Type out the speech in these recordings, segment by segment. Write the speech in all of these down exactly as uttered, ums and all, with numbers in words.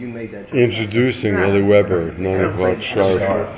you made that joke. Introducing Eli Weber, nine o'clock sharp.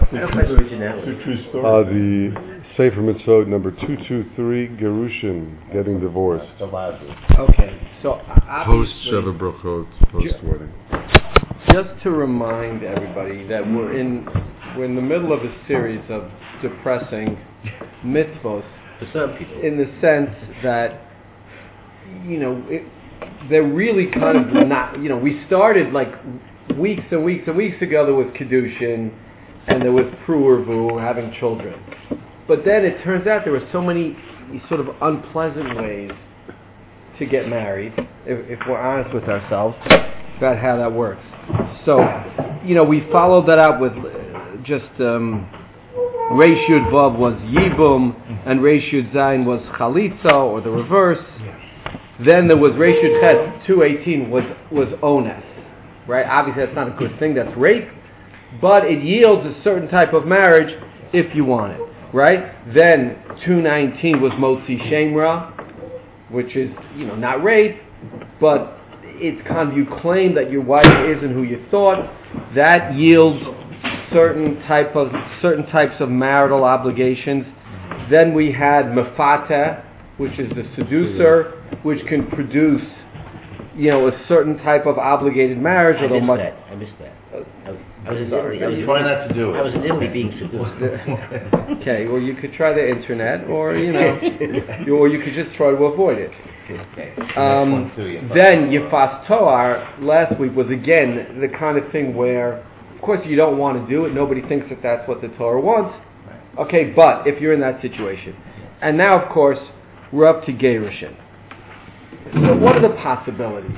Uh, the Sefer Mitzvot number two two three, Gerushin, getting divorced. Okay, so post Sheva Brachot, post wedding. Just to remind everybody that we're in we're in the middle of a series of depressing mitzvos, for some people, in the sense that you know it, they're really kind of not. You know, we started like weeks and weeks and weeks ago. There was Kedushin, and there was Pruervu, having children. But then it turns out there were so many sort of unpleasant ways to get married, if, if we're honest with ourselves, about how that works. So, you know, we followed that up with just um, Reish Yud Vav was Yibum, and Reish Yud Zayin was Chalitza, or the reverse. Then there was Reish Yud Ches, two eighteen was, was Ones. Right? Obviously that's not a good thing, that's rape, but it yields a certain type of marriage if you want it. Right? Then two nineteen was Motzi Shemra, which is, you know, not rape, but it's kind of, you claim that your wife isn't who you thought. That yields certain type of certain types of marital obligations. Then we had Mefata, which is the seducer, which can produce, you know, a certain type of obligated marriage. I missed much, that. I missed that. I was, I was in Sorry. Italy. I was Try not to do it. I was in Italy being seduced. Okay, well, you could try the internet, or you know, you, or you could just try to avoid it. Okay. Um, then Yefas Toar last week was again the kind of thing where, of course, you don't want to do it. Nobody thinks that that's what the Torah wants. Okay, but if you're in that situation, and now, of course, we're up to Gerushin. So, what are the possibilities?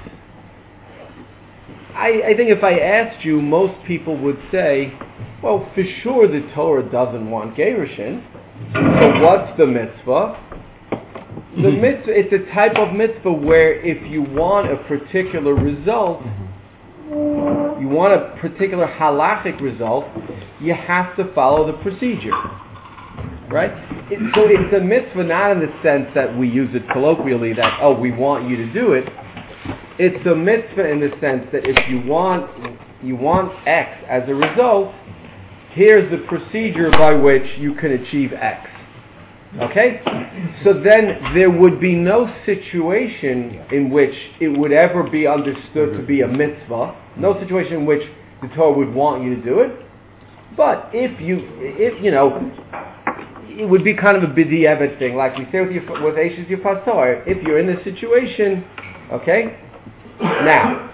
I, I think if I asked you, most people would say, well, for sure the Torah doesn't want Gerushin. So what's the mitzvah? The mitzvah, it's a type of mitzvah where if you want a particular result, you want a particular halachic result, you have to follow the procedure. Right? It, so it's a mitzvah not in the sense that we use it colloquially, that, oh, we want you to do it. It's a mitzvah in the sense that if you want you want X as a result, here's the procedure by which you can achieve X. Okay? So then there would be no situation in which it would ever be understood to be a mitzvah, no situation in which the Torah would want you to do it. But if you, if you know, it would be kind of a b'diavad thing, like we say with your, with Eishes Yefas Toar. If you're in this situation, okay. Now,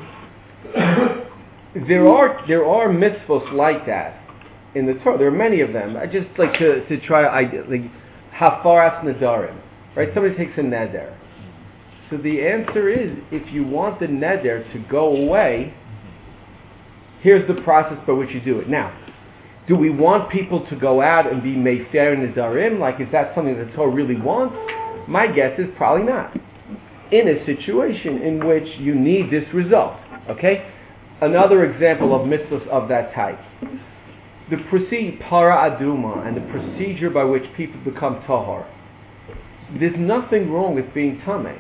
there are there are mitzvos like that in the Torah. There are many of them. I just like to to try I like hafaras nedarim. Right? Somebody takes a neder. So the answer is, if you want the neder to go away, here's the process by which you do it. Now, do we want people to go out and be mefer nedarim? Like, is that something that the Torah really wants? My guess is probably not. In a situation in which you need this result. Okay? Another example of mitzvahs of that type. The procedure, para aduma, and the procedure by which people become tahor. There's nothing wrong with being tameh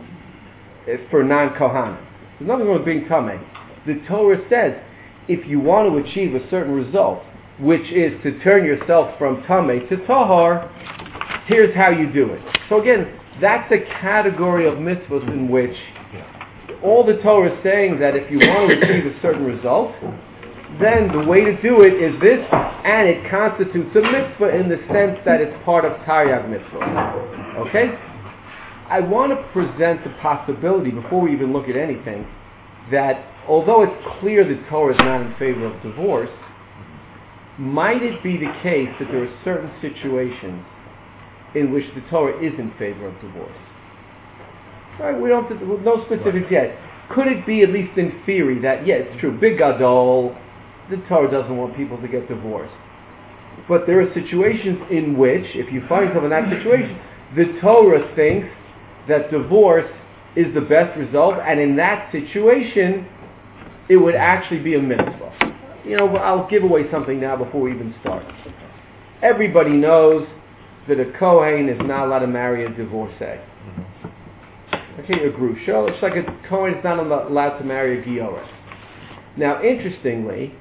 for non-kohanim. There's nothing wrong with being tameh. The Torah says, if you want to achieve a certain result, which is to turn yourself from tameh to tahor, here's how you do it. So again, that's a category of mitzvahs in which all the Torah is saying that if you want to achieve a certain result, then the way to do it is this, and it constitutes a mitzvah in the sense that it's part of Taryag mitzvah. Okay? I want to present the possibility, before we even look at anything, that although it's clear the Torah is not in favor of divorce, might it be the case that there are certain situations in which the Torah is in favor of divorce? Right? We don't have to, no specifics yet. Could it be, at least in theory, that, yeah, it's true, big gadol, the Torah doesn't want people to get divorced. But there are situations in which, if you find yourself in that situation, the Torah thinks that divorce is the best result, and in that situation, it would actually be a mitzvah. You know, I'll give away something now before we even start. Everybody knows that a Kohen is not allowed to marry a divorcee. Okay, a grusha. It's like a Kohen is not allowed to marry a Giora. Now, interestingly,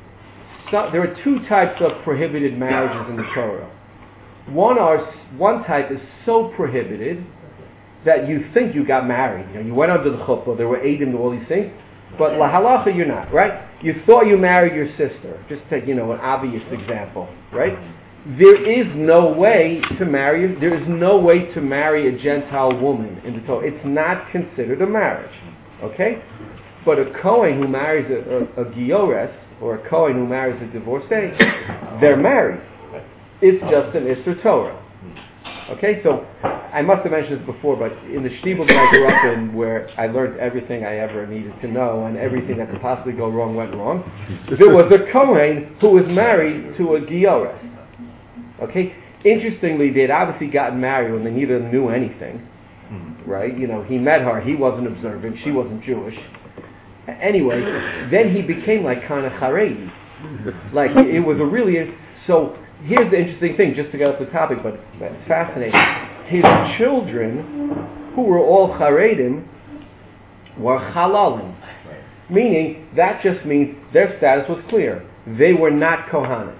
so, there are two types of prohibited marriages in the Torah. One are one type is so prohibited that you think you got married. You know, you went under the chuppah, there were eidim, all these things, but la halacha you're not, right? You thought you married your sister. Just take, you know, an obvious example, right? There is no way to marry. There is no way to marry a Gentile woman in the Torah. It's not considered a marriage, okay? But a Kohen who marries a, a, a Giores, or a Kohen who marries a divorcee, they're married. It's just an Isser Torah. Okay, so I must have mentioned this before, but in the shtibel that I grew up in, where I learned everything I ever needed to know and everything that could possibly go wrong went wrong, there was a Kohen who was married to a Giores. Okay, interestingly, they'd obviously gotten married when they neither knew anything, right? You know, he met her, he wasn't observant, she wasn't Jewish. Anyway, then he became like kind of Haredi. Like, it was a really... So, here's the interesting thing, just to get off the topic, but it's fascinating. His children, who were all Haredim, were Halalim. Meaning, that just means their status was clear. They were not Kohanim.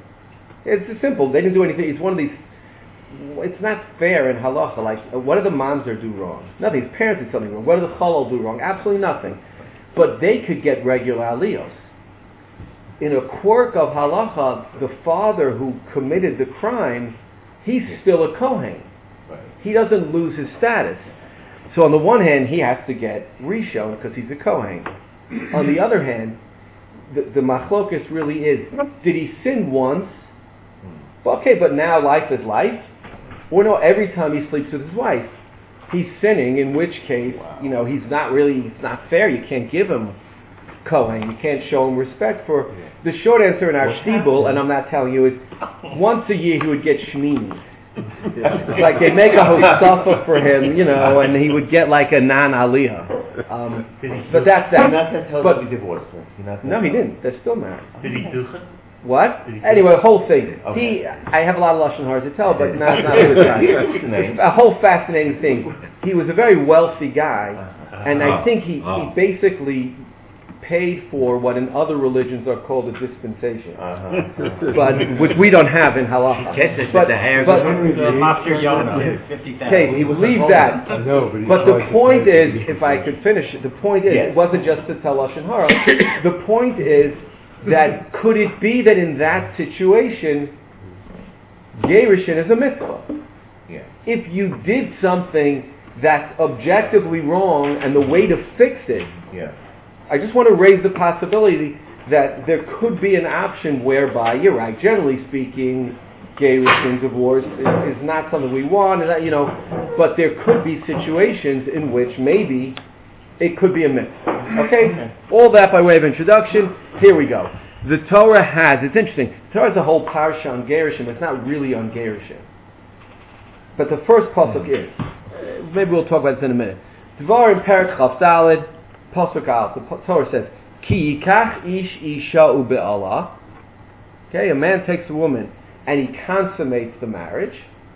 It's simple. They didn't do anything. It's one of these... It's not fair in halacha. Like, what did the mamzer do wrong? Nothing. His parents did something wrong. What did the chalal do wrong? Absolutely nothing. But they could get regular aliyos. In a quirk of halacha, the father who committed the crime, he's still a kohen. He doesn't lose his status. So on the one hand, he has to get rishon because he's a kohen. On the other hand, the, the machlokus really is, did he sin once? Okay, but now life is life. Or no, every time he sleeps with his wife, he's sinning, in which case, you know, he's not really, it's not fair. You can't give him Kohen. You can't show him respect for... The short answer in our shtibel, and I'm not telling you, is once a year he would get shmini. Like they'd make a hostafa for him, you know, and he would get like a non-aliyah. Um, but that's that. But, no, he didn't. They're still married. Did he do it? What? Anyway, whole thing. Okay. He, I have a lot of lashon hara to tell, but not not all the time. A whole fascinating thing. He was a very wealthy guy, and I think he, he basically paid for what in other religions are called a dispensation, uh-huh. but which we don't have in halacha. But, but okay, he would leave that. No, but, but the point is, if I could finish it, the point is, yes. It wasn't just to tell lashon hara. The point is that could it be that in that situation, gerushin is a mitzvah? Yeah. If you did something that's objectively wrong, and the way to fix it. Yeah. I just want to raise the possibility that there could be an option whereby, you're right, generally speaking, gerushin, divorce is, is not something we want, and, you know, but there could be situations in which maybe it could be a mitzvah. Okay? Okay? All that by way of introduction. Here we go. The Torah has, it's interesting, the Torah has a whole parsha on gerushin, but it's not really on gerushin. But the first pasuk is. Uh, maybe we'll talk about this in a minute. Dvarim Perek Chaf Daled, pasuk Aleph. The Torah says, Ki yikach ish isha ube'ala. Okay, a man takes a woman and he consummates the marriage.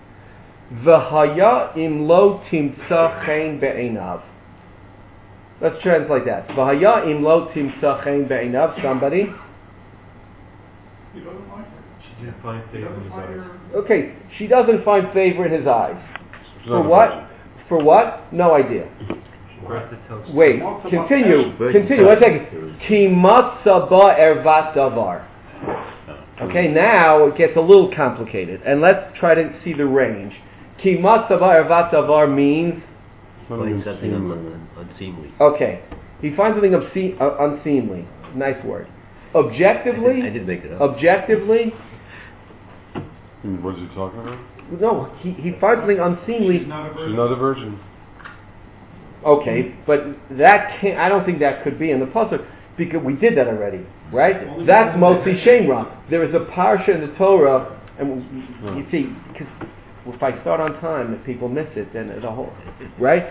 V'haya im lo timtza chen be'einav. Let's translate that. V'haya im lo timtza chen be'einav. Somebody? She doesn't like her. She didn't find favor in his eyes. Okay, she doesn't find favor in his eyes. For Not what? For what? No idea. Wait, continue. Continue. One second. Ki matzah ba ervat davar. Okay, now it gets a little complicated, and let's try to see the range. Ki matzah ba ervat davar means find something un- unseemly. Okay, he finds something obscene, uh, unseemly. Nice word. Objectively, I, did, I did make it up. Objectively, what is he talking about? no, he, he finds something unseemly. She's not a virgin. She's not a virgin. Okay, but that can't, I don't think that could be in the pasuk because we did that already, right? That's mostly Shemra. There is a parsha in the Torah, and you see, because if I start on time, if people miss it, then the whole, right?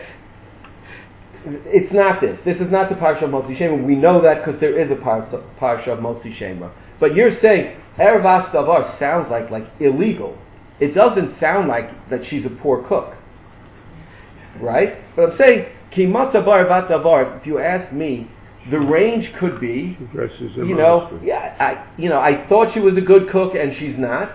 It's not this. This is not the parsha of Motzi Shemra. We know that because there is a parsha, parsha of Motzi Shemra. But you're saying Ervas Davar sounds like like illegal. It doesn't sound like that she's a poor cook, right? But I'm saying Ki Matzah Bar Ervat Davar. If you ask me, The range could be, Dresses you know, yeah, I, you know, I thought she was a good cook and she's not,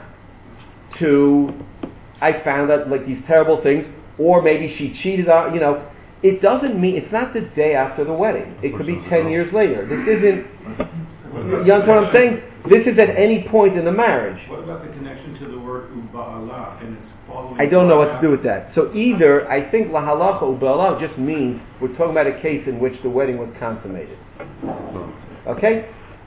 to I found out like these terrible things, or maybe she cheated on, you know, it doesn't mean, it's not the day after the wedding. It could be ten years later. This isn't, you understand what I'm saying? This is at any point in the marriage. What about the connection to the word uba'ala and its following? I don't know what to do with that. So either, I think lahalacha uba'ala just means we're talking about a case in which the wedding was consummated. Okay?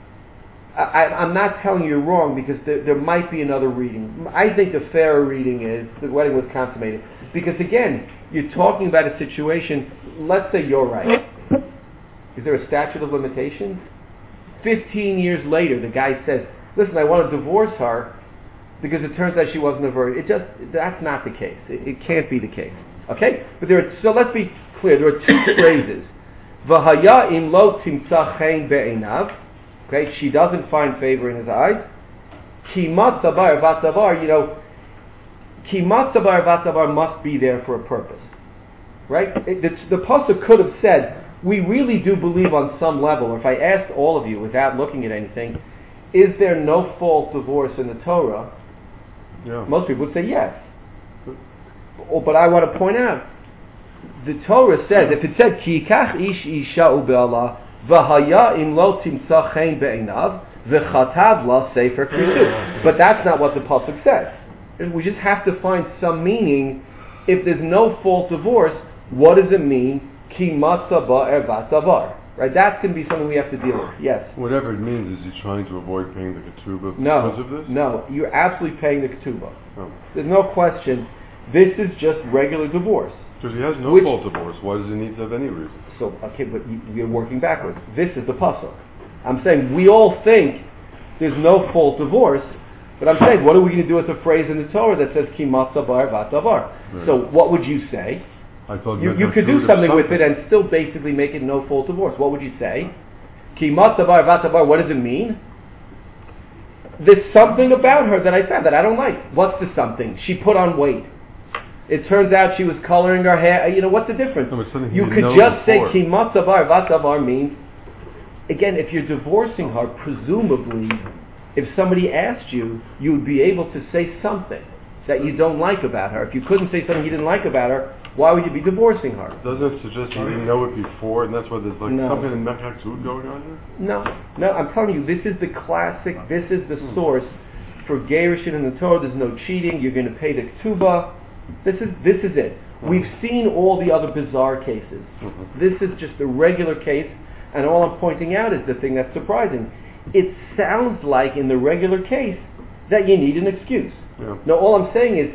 I, I'm not telling you you're wrong because there, there might be another reading. I think the fairer reading is the wedding was consummated. Because again, you're talking about a situation, let's say you're right. Is there a statute of limitations? Fifteen years later, the guy says, listen, I want to divorce her because it turns out she wasn't a virgin. It just, that's not the case. It, it can't be the case. Okay? But there are, so let's be clear, there are two phrases. V'haya im lo timtza chen be'einav. Okay, she doesn't find favor in his eyes. Ki matzabar vatzabar, you know, ki matzabar vatzabar must be there for a purpose. Right? It, the, the pasuk could have said, we really do believe on some level, or if I asked all of you without looking at anything, is there no fault divorce in the Torah? Yeah. Most people would say yes. Oh, but I want to point out, the Torah says, if it said, ki yikach ish isha u'be'ala, v'haya im lo timtza chen be'einav, v'chatav la sefer krisu. But that's not what the pasuk says. We just have to find some meaning. If there's no fault divorce, what does it mean? Ki matzaba ervatavar. Right? That's going to be something we have to deal with. Yes? Whatever it means, is he trying to avoid paying the ketubah no, because of this? No, you're absolutely paying the ketubah. Oh. There's no question. This is just regular divorce. Because he has no Which, fault divorce. Why does he need to have any reason? So, okay, but you, you're working backwards. This is the pasuk. I'm saying we all think there's no fault divorce, but I'm saying, what are we going to do with the phrase in the Torah that says ki matzabar vatavar? Right. So, what would you say? I thought you, you could do something, something with it and still basically make it no fault divorce. What would you say? Ki matzabar vatavar, what does it mean? There's something about her that I found that I don't like. What's the something? She put on weight. It turns out she was coloring her hair. You know, what's the difference? No, you could just say ki matzavar vatavar means, again, if you're divorcing her, presumably, if somebody asked you, you would be able to say something that you don't like about her. If you couldn't say something you didn't like about her, why would you be divorcing her? Doesn't it suggest you didn't know it before, and that's why there's like no. something in Mechak going on here? No, no, I'm telling you, this is the classic, this is the hmm. source for Gerushin in the Torah. There's no cheating, you're going to pay the ketubah. This is this is it. Mm-hmm. We've seen all the other bizarre cases. Mm-hmm. This is just a regular case, and all I'm pointing out is the thing that's surprising. It sounds like in the regular case that you need an excuse. Yeah. No, all I'm saying is,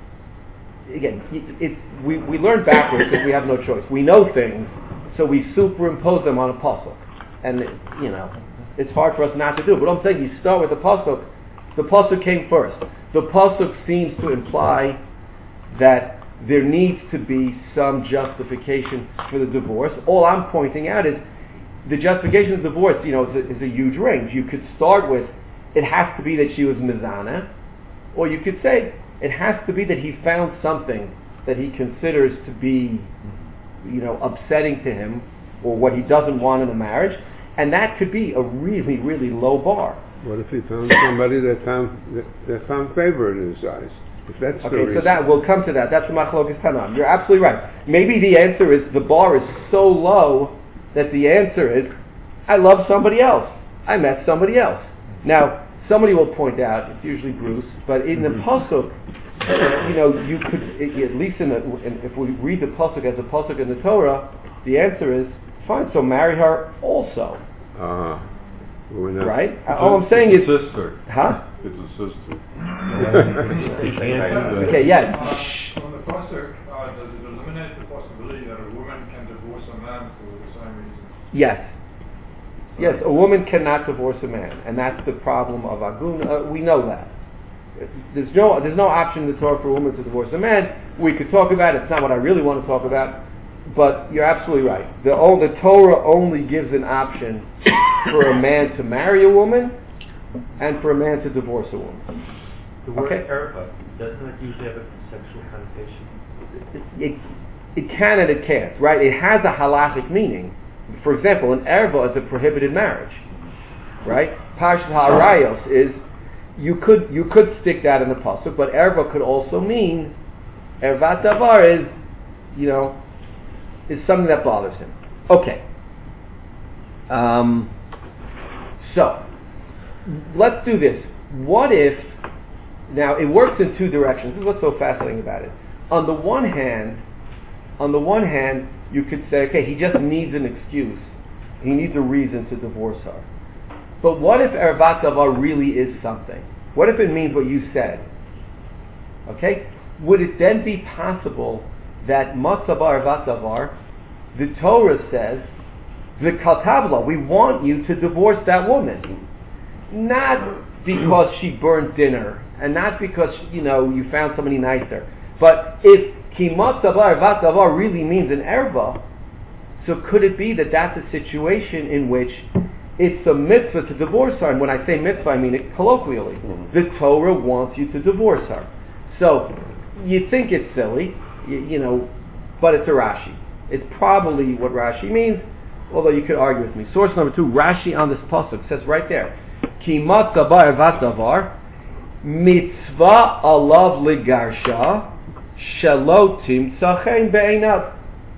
again, it, it, we, we learn backwards because we have no choice. We know things, so we superimpose them on a pasuk. And, it, you know, it's hard for us not to do it. But I'm saying you start with the pasuk. The pasuk came first. The pasuk seems to imply that there needs to be some justification for the divorce. All I'm pointing out is the justification of divorce, you know, is a, is a huge range. You could start with, it has to be that she was mizana, or you could say, it has to be that he found something that he considers to be, you know, upsetting to him, or what he doesn't want in a marriage, and that could be a really, really low bar. What if he found somebody that found that, that found favor in his eyes? If that's the okay, reason. so that we'll come to that. That's the machlokas Tanam. You're absolutely right. Maybe the answer is the bar is so low that the answer is, I love somebody else. I met somebody else. Now, somebody will point out, it's usually Bruce, but in the pasuk, you know, you could, at least in, the, in if we read the pasuk as a pasuk in the Torah, the answer is, fine, so marry her also. Uh, right? All I'm saying is... sister. Huh? It's a sister. Okay, yes. Uh, on the pasuk, uh, does it eliminate the possibility that a woman can divorce a man for the same reason? Yes. Yes, a woman cannot divorce a man, and that's the problem of Agun. Uh, we know that. There's no there's no option in the Torah for a woman to divorce a man. We could talk about it. It's not what I really want to talk about, but you're absolutely right. The, oh, the Torah only gives an option for a man to marry a woman and for a man to divorce a woman. The word okay? erva, doesn't it usually have a sexual connotation? It, it, it can and it can't, right? It has a halachic meaning, For example, an erva is a prohibited marriage, right? Parshat Ha'arayos is, you could you could stick that in the pasuk, but erva could also mean, ervat davar is, you know, is something that bothers him. Okay. Um, so, let's do this. What if, now it works in two directions. This is what's so fascinating about it. On the one hand, on the one hand, you could say, okay, he just needs an excuse. He needs a reason to divorce her. But what if ervat davar really is something? What if it means what you said? Okay? Would it then be possible that matzah ervat davar, the Torah says, the katabla, we want you to divorce that woman. Not because she burned dinner, and not because, you know, you found somebody nicer. But if ki matzah ervat davar really means an erva, so could it be that that's a situation in which it's a mitzvah to divorce her? And when I say mitzvah, I mean it colloquially. Mm-hmm. The Torah wants you to divorce her. So, you think it's silly, you, you know, but it's a Rashi. It's probably what Rashi means, although you could argue with me. Source number two, Rashi on this pasuk says right there, Ki matzah ervat davar, mitzvah alav ligarsha, shelo timtzachen be'einav.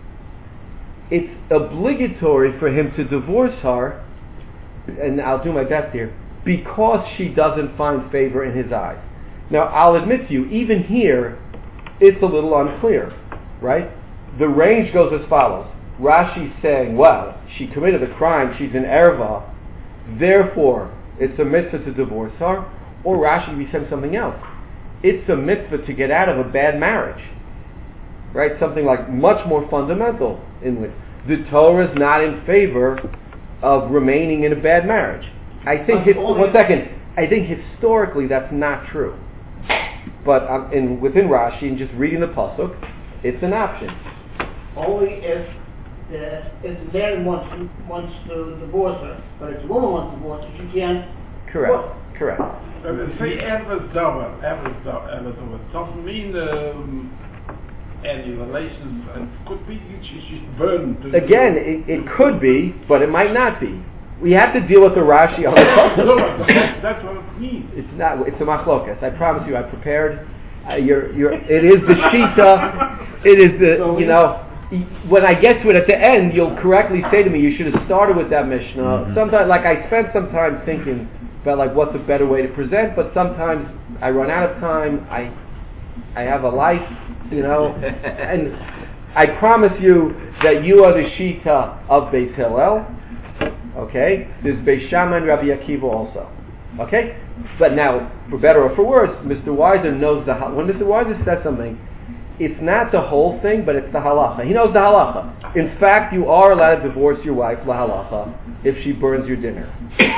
It's obligatory for him to divorce her, and I'll do my best here, because she doesn't find favor in his eyes. Now, I'll admit to you, even here, it's a little unclear, right? The range goes as follows. Rashi's saying, well, she committed a crime, she's an erva, therefore, it's a mitzvah to divorce her, or Rashi will be saying something else. It's a mitzvah to get out of a bad marriage, right? Something like much more fundamental, in which the Torah is not in favor of remaining in a bad marriage. I think, his, one second, I think historically that's not true. But um, in, within Rashi, and just reading the pasuk, it's an option. Only if the, if the man wants to, wants to divorce her, but if the woman wants to divorce her, she can't. Correct. Divorce. Correct. When we say erves davar, erves davar, doesn't mean um, any relations, and could be she's burned. To Again, it, it could be, but it might not be. We have to deal with the Rashi on the pasuk. no, that's, that's what it means. It's not. It's a machlokas. I promise you. I prepared. Uh, you're, you're, it is the shita. It is the. You know. When I get to it at the end, you'll correctly say to me, "You should have started with that Mishnah." Mm-hmm. Sometimes, like I spent some time thinking about like what's a better way to present, but sometimes I run out of time. I, I have a life, you know, and I promise you that you are the shita of Beis Hillel. Okay, there's Beis Shammai and Rabbi Akiva also. Okay, but now, for better or for worse, Mister Weiser knows the when Mister Weiser says something, it's not the whole thing, but it's the halacha. He knows the halacha. In fact, you are allowed to divorce your wife, la halacha, if she burns your dinner.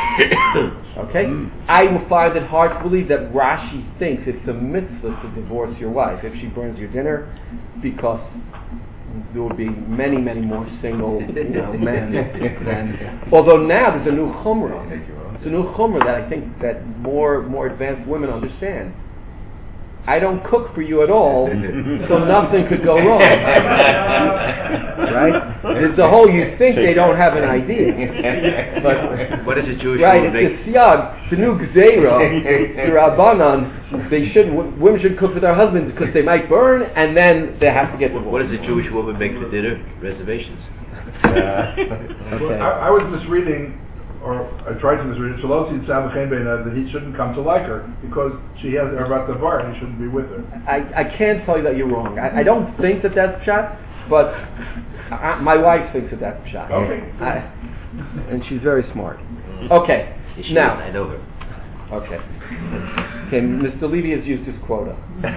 Okay, I will find it hard to believe that Rashi thinks it's a mitzvah to divorce your wife if she burns your dinner, because there will be many, many more single, you know, men than. Although now there's a new chumrah. It's a new chumrah that I think that more more advanced women understand. I don't cook for you at all, so nothing could go wrong. Right? It's the whole. You think they don't have an idea, but what is a Jewish right? woman It's the siyag, the new gzeira, the rabbanan. They shouldn't. Women should cook for their husbands because they might burn, and then they have to get divorced. What does a Jewish woman make for dinner? Reservations. Uh, okay. Well, I, I was misreading, or I tried to misread it, Shalom that he shouldn't come to like her because she has ervat davar and he shouldn't be with her. I, I can't tell you that you're wrong. I, I don't think that that's pshat, but I, my wife thinks that that's pshat. Okay. I, and she's very smart. Okay. She Now. is, I know her. Okay. Okay, Mister Levy has used his quota.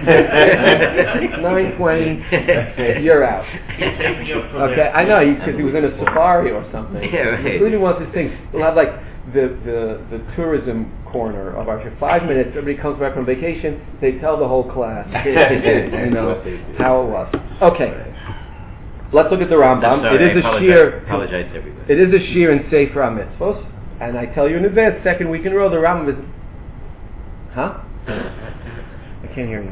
nine twenty, you're out. Okay, I know, because he, he was in a safari or something. Yeah, right. Mister Levy wants his things. We'll have like the, the, the tourism corner of our show. Five minutes, everybody comes back from vacation, they tell the whole class, you know, how it was. Okay. Let's look at the Rambam. I'm sorry, it is I a apologize, sheer. apologize to everybody. It is a sheer in Sefer HaMitzvos. And I tell you in advance, second week in a row, the Rambam is... Huh? I can't hear you.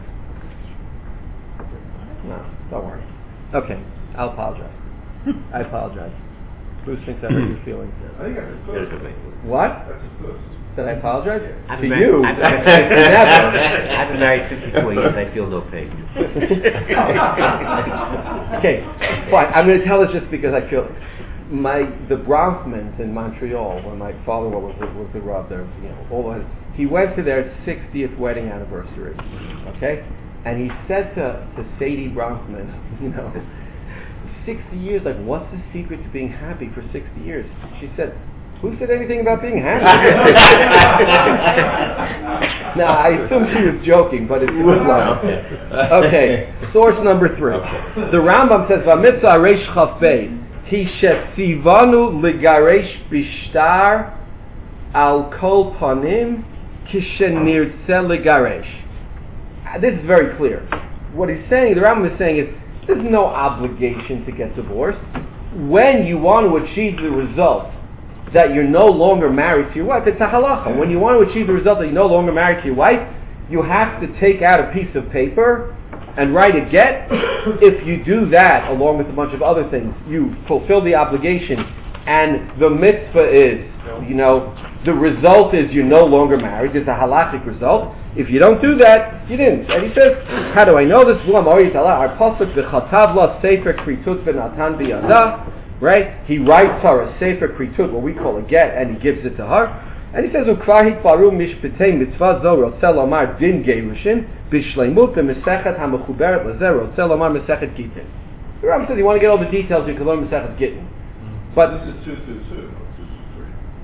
No, don't worry. Okay, I'll apologize. I apologize. Bruce thinks I hurt your feelings. I think that's a There's puss. a way. What? That's a puss. Did I apologize? I've To been you? married- I've, Never. I've been married fifty-four years. I feel no pain. Okay, fine. I'm going to tell this just because I feel my the Bronfmans in Montreal, when my father was the, was the Rav there, you know, all of his, he went to their sixtieth wedding anniversary. Okay, and he said to to Sadie Bronfman, you know, sixty years. Like, what's the secret to being happy for sixty years? She said, who said anything about being happy? No, I assume she was joking, but it's good line. Okay, source number three. The Rambam says, "V'mitzvah reish chafei ti shetzivanu ligaresh bishtar al kol panim kishenirtze ligaresh." This is very clear. What he's saying, the Rambam is saying, is there's no obligation to get divorced. When you want to achieve the result that you're no longer married to your wife, it's a halacha. When you want to achieve the result that you're no longer married to your wife, you have to take out a piece of paper and write a get. If you do that, along with a bunch of other things, you fulfill the obligation, and the mitzvah is, you know, the result is you're no longer married. It's a halachic result. If you don't do that, you didn't. And he says, how do I know this? Our pasuk v'chatav la sefer kritut v'natan biyada. Right? He writes her a sefer kritut, what we call a get, and he gives it to her. And he says, "Ukvar hitparu mishpetei mitzvah zo rotzeh lomar din gerushin bishleimut v'mesechet hamechuberet lezer rotzeh lomar mesechet gitin." The Rambam says, you want to get all the details, you can learn mesechet gitin. But This is two two two, not two two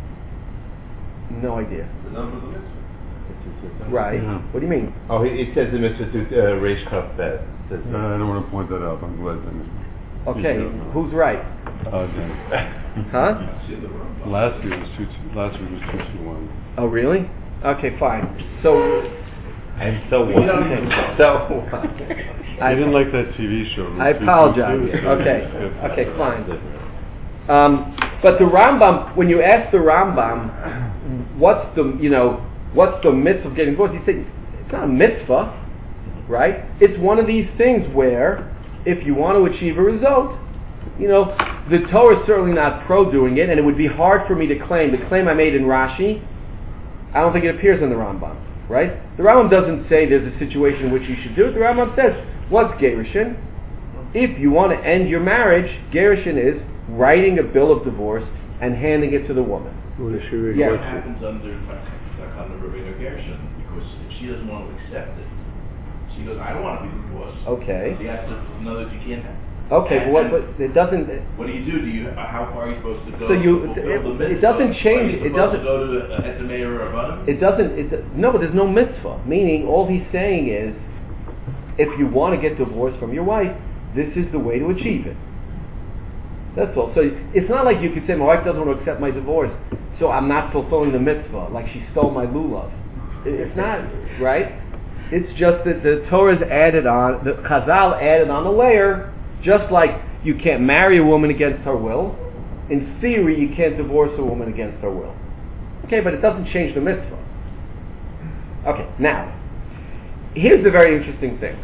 three. no idea. The number of the mitzvah. Right? Yeah. What do you mean? Oh, it says the mitzvah to uh, Reish Kaf Bet. Says Uh, I don't want to point that out. I'm glad that. Okay, Yeah. who's right? Uh, then. Huh? See the Rambam. Last year was two. two last week was two two one. Oh, really? Okay, fine. So, And so We what? don't even- so I didn't like that T V show. I apologize. Okay, okay, fine. Um, but the Rambam, when you ask the Rambam, what's the you know what's the mitzvah of getting divorced? He said it's not a mitzvah, right? It's one of these things where if you want to achieve a result, you know, the Torah is certainly not pro doing it, and it would be hard for me to claim the claim I made in Rashi. I don't think it appears in the Rambam, right? The Rambam doesn't say there's a situation in which you should do it. The Rambam says, what's gerushin? If you want to end your marriage, gerushin is writing a bill of divorce and handing it to the woman. Yeah. What happens under Takana Rabbeinu Gershon? Because if she doesn't want to accept it, she goes, I don't want to be divorced. Okay. She has to know that you can't have. Okay, but what? But it doesn't. What do you do? Do you? How far are you supposed to go? So you- to fulfill the it- it mitzvah? doesn't change- Are you it supposed doesn't- to go to uh, at the mayor or Rabbanim? It doesn't. It, no, but there's no mitzvah. Meaning, all he's saying is, if you want to get divorced from your wife, this is the way to achieve it. That's all. So it's not like you could say, my wife doesn't want to accept my divorce, so I'm not fulfilling the mitzvah, like she stole my lulav. It, it's not, right? It's just that the Torah's added on, the Chazal added on a layer, just like you can't marry a woman against her will. In theory, you can't divorce a woman against her will. Okay, but it doesn't change the mitzvah. Okay, now, here's the very interesting thing.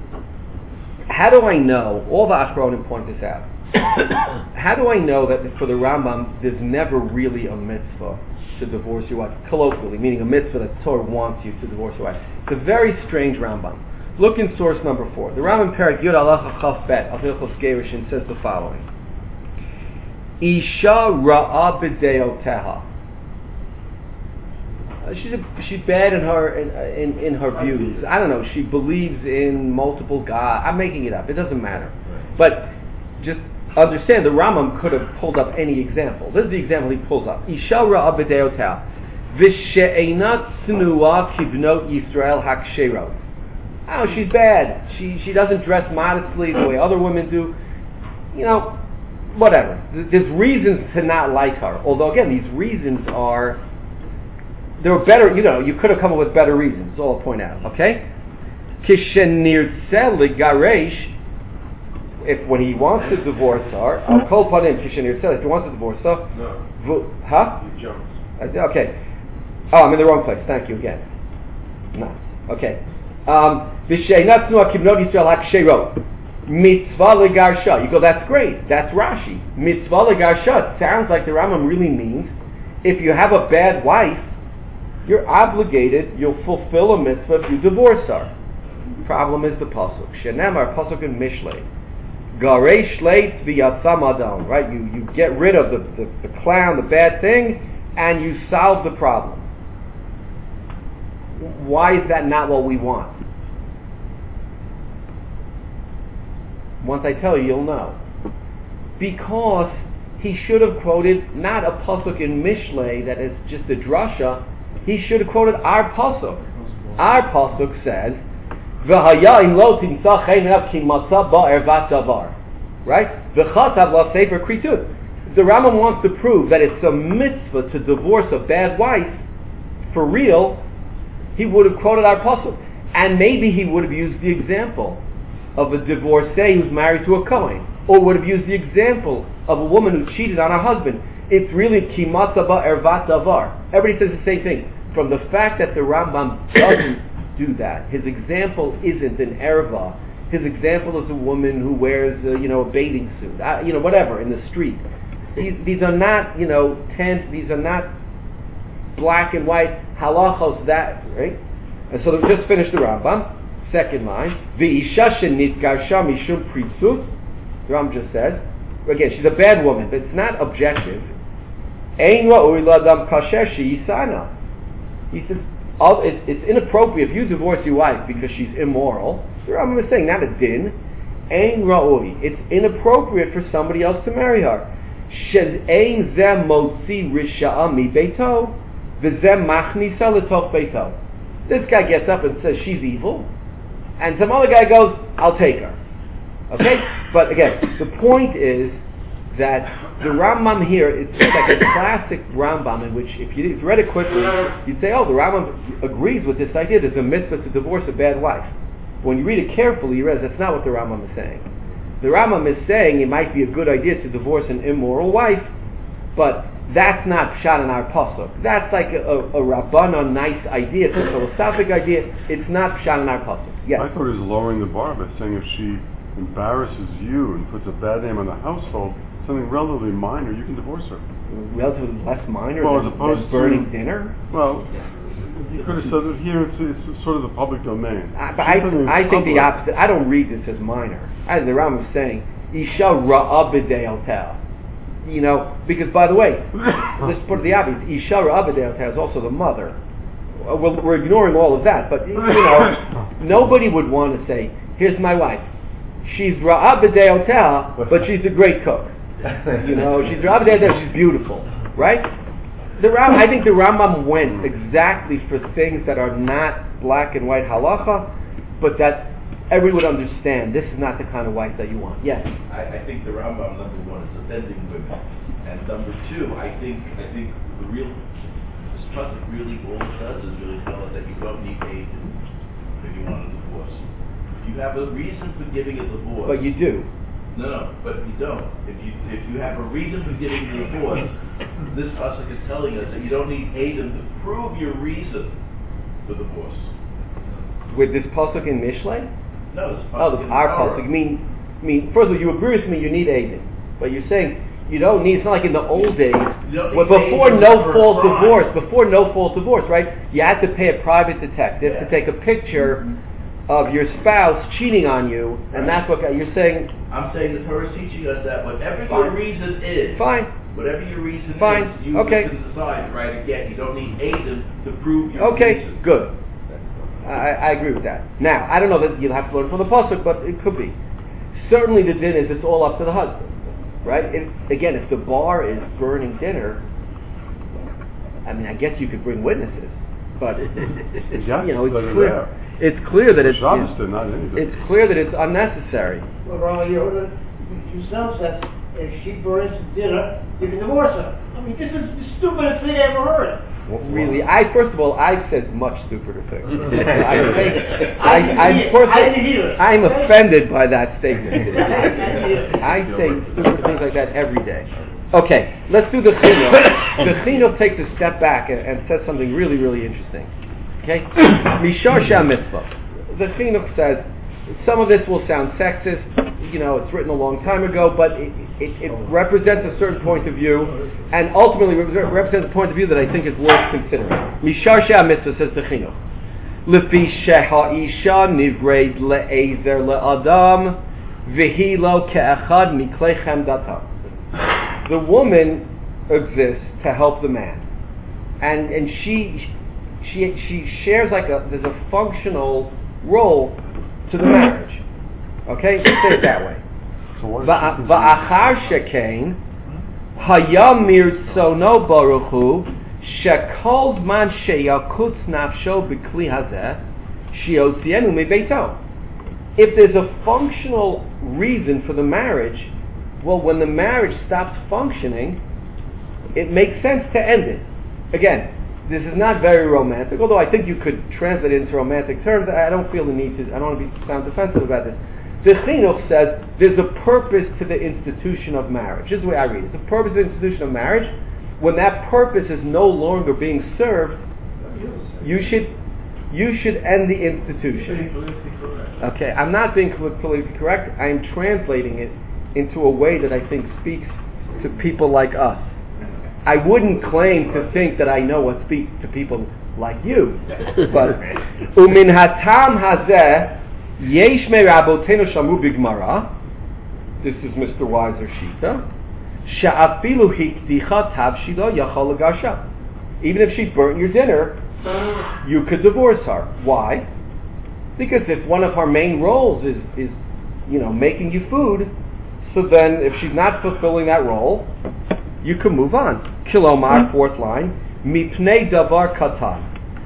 How do I know, all the Achronim point this out, how do I know that for the Rambam there's never really a mitzvah to divorce your wife, colloquially, meaning a mitzvah that Torah wants you to divorce your wife? It's a very strange Rambam. Look in source number four. The Rambam Perek Yud Halacha Chaf Bet of Hilchos Gerushin says the following: Isha Ra'a B'deoteha. Uh, She's a, she's bad in her in, in in her views. I don't know. She believes in multiple gods. I'm making it up. It doesn't matter. But just understand, the Rambam could have pulled up any example. This is the example he pulls up. Isha Ra'a B'deoteha V'she'einat Tznuah Kibnot Yisrael Hakshero. Oh, she's bad. She she doesn't dress modestly the way other women do. You know, whatever. There's reasons to not like her. Although, again, these reasons are, there are better, you know, you could have come up with better reasons, that's all I'll point out, okay? Kishenirtze ligaresh, if when he wants to divorce her, I'll call upon him, Kishenirtze, if he wants to divorce her, No, vu- huh? he jumps. Okay. Oh, I'm in the wrong place. Thank you again. No. Okay. Um, Mitzvah legarsha. You go, that's great. That's Rashi. Mitzvah legarsha. Sounds like the Rambam really means if you have a bad wife, you're obligated, you'll fulfill a mitzvah if you divorce her. Problem is the pasuk. Shenemar, pasuk in Mishlei. Garei shleit v'yatzam adam. Right? You, you get rid of the, the, the clown, the bad thing, and you solve the problem. Why is that not what we want? Once I tell you, you'll know. Because he should have quoted not a pasuk in Mishlei that is just a drasha. He should have quoted our pasuk. Our pasuk says, "V'haya im lo timsa cheinav ki matza ba'ervat davar." Right? V'chatav la sefer kritut. The Rambam wants to prove that it's a mitzvah to divorce a bad wife for real. He would have quoted our pasuk, and maybe he would have used the example of a divorcee who's married to a Kohen, or would have used the example of a woman who cheated on her husband. It's really kimatza ba'ervat davar. Everybody says the same thing. From the fact that the Rambam doesn't do that, his example isn't an erva. His example is a woman who wears, uh, you know, a bathing suit, uh, you know, whatever, in the street. These, these are not, you know, tent. These are not black and white halachos. That right. And so we just finished the Rambam. Second line, V'isha shenitgarsha mishum pritsut. The Rambam just says, again, she's a bad woman, but it's not objective. Ein ra'ui la'adam kasher she'isana. He says, oh, it's, it's inappropriate if you divorce your wife because she's immoral. The Rambam is saying, not a din. Ein ra'ui. It's inappropriate for somebody else to marry her. She'ein zeh motzi risha'a mi beito, v'zeh machnisa l'toch beito. This guy gets up and says she's evil, and some other guy goes, I'll take her. Okay? But again, the point is that the Rambam here, it's like a classic Rambam in which if you, if you read it quickly, you'd say, oh, the Rambam agrees with this idea. There's a mitzvah to divorce a bad wife. When you read it carefully, you realize that's not what the Rambam is saying. The Rambam is saying it might be a good idea to divorce an immoral wife, but that's not pshat in our pasuk. That's like a, a, a rabbanon nice idea, it's a philosophic idea. It's not pshat in our pasuk. Yes. I thought he was lowering the bar by saying if she embarrasses you and puts a bad name on the household, something relatively minor, you can divorce her. Relatively less minor well, than, as opposed than burning to, dinner? Well, you could have said that here it's, it's sort of the public domain. I, but I, I think the opposite. I don't read this as minor. I, the Rambam is saying, Isha ra'a b'deotel. You know, because by the way, let's put it the obvious, Isha ra'a b'deotel is also the mother. We're, we're ignoring all of that, but you know, nobody would want to say, here's my wife. She's ra'a b'deotel, but she's a great cook. You know, she's ra'a b'deotel, she's beautiful, right? The Ram, I think the Rambam went exactly for things that are not black and white halacha, but that everyone would understand. This is not the kind of wife that you want. Yes. I, I think the Rambam, number one, is offending women, and number two, I think I think the real this pasuk really all it does is really tell us that you don't need aid if you want a divorce. If you have a reason for giving a divorce, but you do. No, no, but you don't. If you if you have a reason for getting a divorce, this pasuk is telling us that you don't need Adam to prove your reason for divorce. With this pasuk in Mishlei? No, this pasuk oh, the, in our Torah. pasuk. I mean, I mean, first of all, you agree with me. You need Adam, but you're saying you don't need. It's not like in the old days, well, before no fault divorce. Before no fault divorce, right? You had to pay a private detective yeah. to take a picture of your spouse cheating on you, and right. that's what you're saying. I'm saying the Torah is teaching us that whatever Fine. your reason is, fine. Whatever your reason Fine. is, you Okay. can decide right again. You don't need Adam to prove your Okay, reason. good. I, I agree with that. Now, I don't know that you'll have to learn from the pasuk, but it could be. Certainly, the din is it's all up to the husband, right? If, again, if the bar is burning dinner, I mean, I guess you could bring witnesses, but you know, it's clear. It's clear that it's, it's, it's clear that it's unnecessary. Well, Rabbi Yehuda yourself says if she burns dinner, you can divorce her. I mean, this is the stupidest thing I ever heard. Well, really, I first of all, I've said much stupider things. I think I, I'm, personally, I'm offended by that statement. I say stupid things like that every day. Okay, let's do the chinuch. The chinuch takes a step back and, and says something really, really interesting. Okay, Mishar Shah Mitzvah. The chinuch says some of this will sound sexist. You know, it's written a long time ago, but it, it, it represents a certain point of view, and ultimately re- represents a point of view that I think is worth considering. Mishar she'ha mitzvah, says the chinuch. Lefi she'ha'isha nivreid le'ezer le'adam v'hi lo ke'echad miklei chemdatam. The woman exists to help the man, and and she she she shares like a there's a functional role to the marriage. Okay, let's say it that way. Va'achar shekain hayam mirtzono baruch hu shekol zman sheyakutz nafsho b'kli hazeh shiotzienu mebeito. If there's a functional reason for the marriage, well, when the marriage stops functioning, it makes sense to end it. Again, this is not very romantic, although I think you could translate it into romantic terms. I don't feel the need to, I don't want to be, sound defensive about this. The Chinuch says there's a purpose to the institution of marriage. This is the way I read it. The purpose of the institution of marriage, when that purpose is no longer being served, you should you should end the institution. Okay, I'm not being politically correct. I'm translating it into a way that I think speaks to people like us. I wouldn't claim to think that I know what speaks to people like you, but umin hatam hazeh yesh me rabotenu shamu b'Gemara. This is Mister Weiser Shita. Sha'afilu hikdicha tavshila yachol l'gasha. Even if she burnt your dinner, you could divorce her. Why? Because if one of her main roles is is you know making you food, so then if she's not fulfilling that role, you can move on. Kilomar, fourth line. Mipnei davar katan.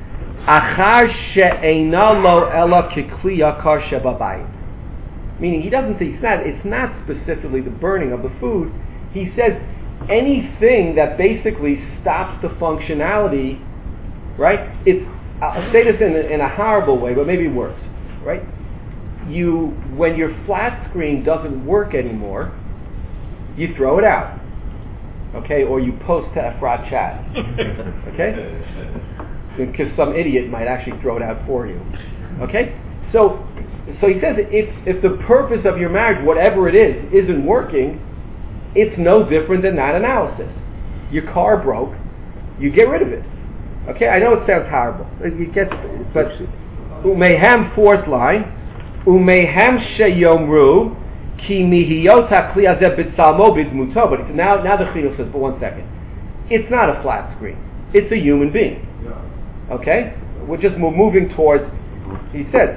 Achar she'eina lo ela kikli yakar shebabayit. Meaning, he doesn't say it's not, it's not specifically the burning of the food. He says anything that basically stops the functionality, right? It's, I'll say this in a, in a horrible way, but maybe worse, right? You, when your flat screen doesn't work anymore, you throw it out. Okay, or you post to Efrat chat. Okay? Because some idiot might actually throw it out for you. Okay? So so he says if if the purpose of your marriage, whatever it is, isn't working, it's no different than that analysis. Your car broke, you get rid of it. Okay, I know it sounds horrible. You get but Umehem, fourth line, Umehem sheyomru Ki mihiyot hakli hazeh b'tzalmo b'dmuto. But now, now the Chinuch says, for one second, it's not a flat screen. It's a human being. Okay? We're just moving towards, he says,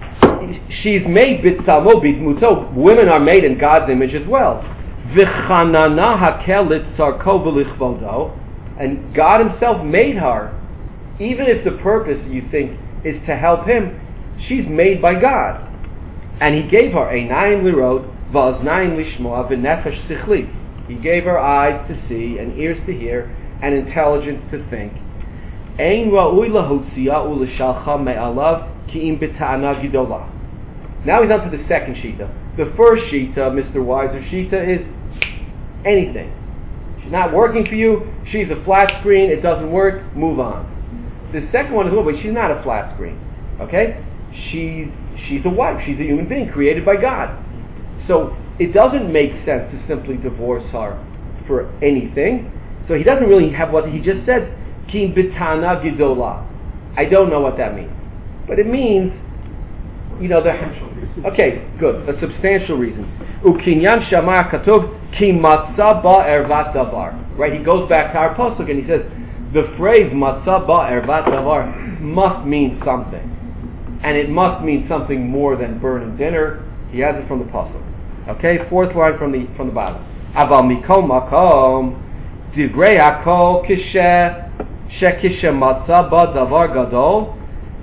she's made b'tzalmo b'dmuto. Women are made in God's image as well. V'chanana hakel litzarko v'lichvodo. And God himself made her, even if the purpose, you think, is to help him, she's made by God. And he gave her einayim lirot, v'aznayim lishmoa, v'nefesh sichli. He gave her eyes to see, and ears to hear, and intelligence to think. Ein ra'ui lahotziah u'lishalcha me'alav ki'im b'ta'ana gidolah. Now he's on to the second shita. The first shita, Mister Weiser shita, is anything. She's not working for you, she's a flat screen, it doesn't work, move on. The second one is, well, but she's not a flat screen. Okay? She's She's a wife. She's a human being created by God. So it doesn't make sense to simply divorce her for anything. So he doesn't really have what he just said. Kim bitana gidola. I don't know what that means, but it means, you know, the okay, good, a substantial reason. Ukinyan shamar katuv ki matzah ba ervat davar. Right? He goes back to our pasuk and he says the phrase matzah ba ervat davar must mean something. And it must mean something more than burning dinner. He has it from the pasuk. Okay, fourth line from the from the bottom. Aval mikol makom divrei hakol kishe shekishe matzah ba davar gadol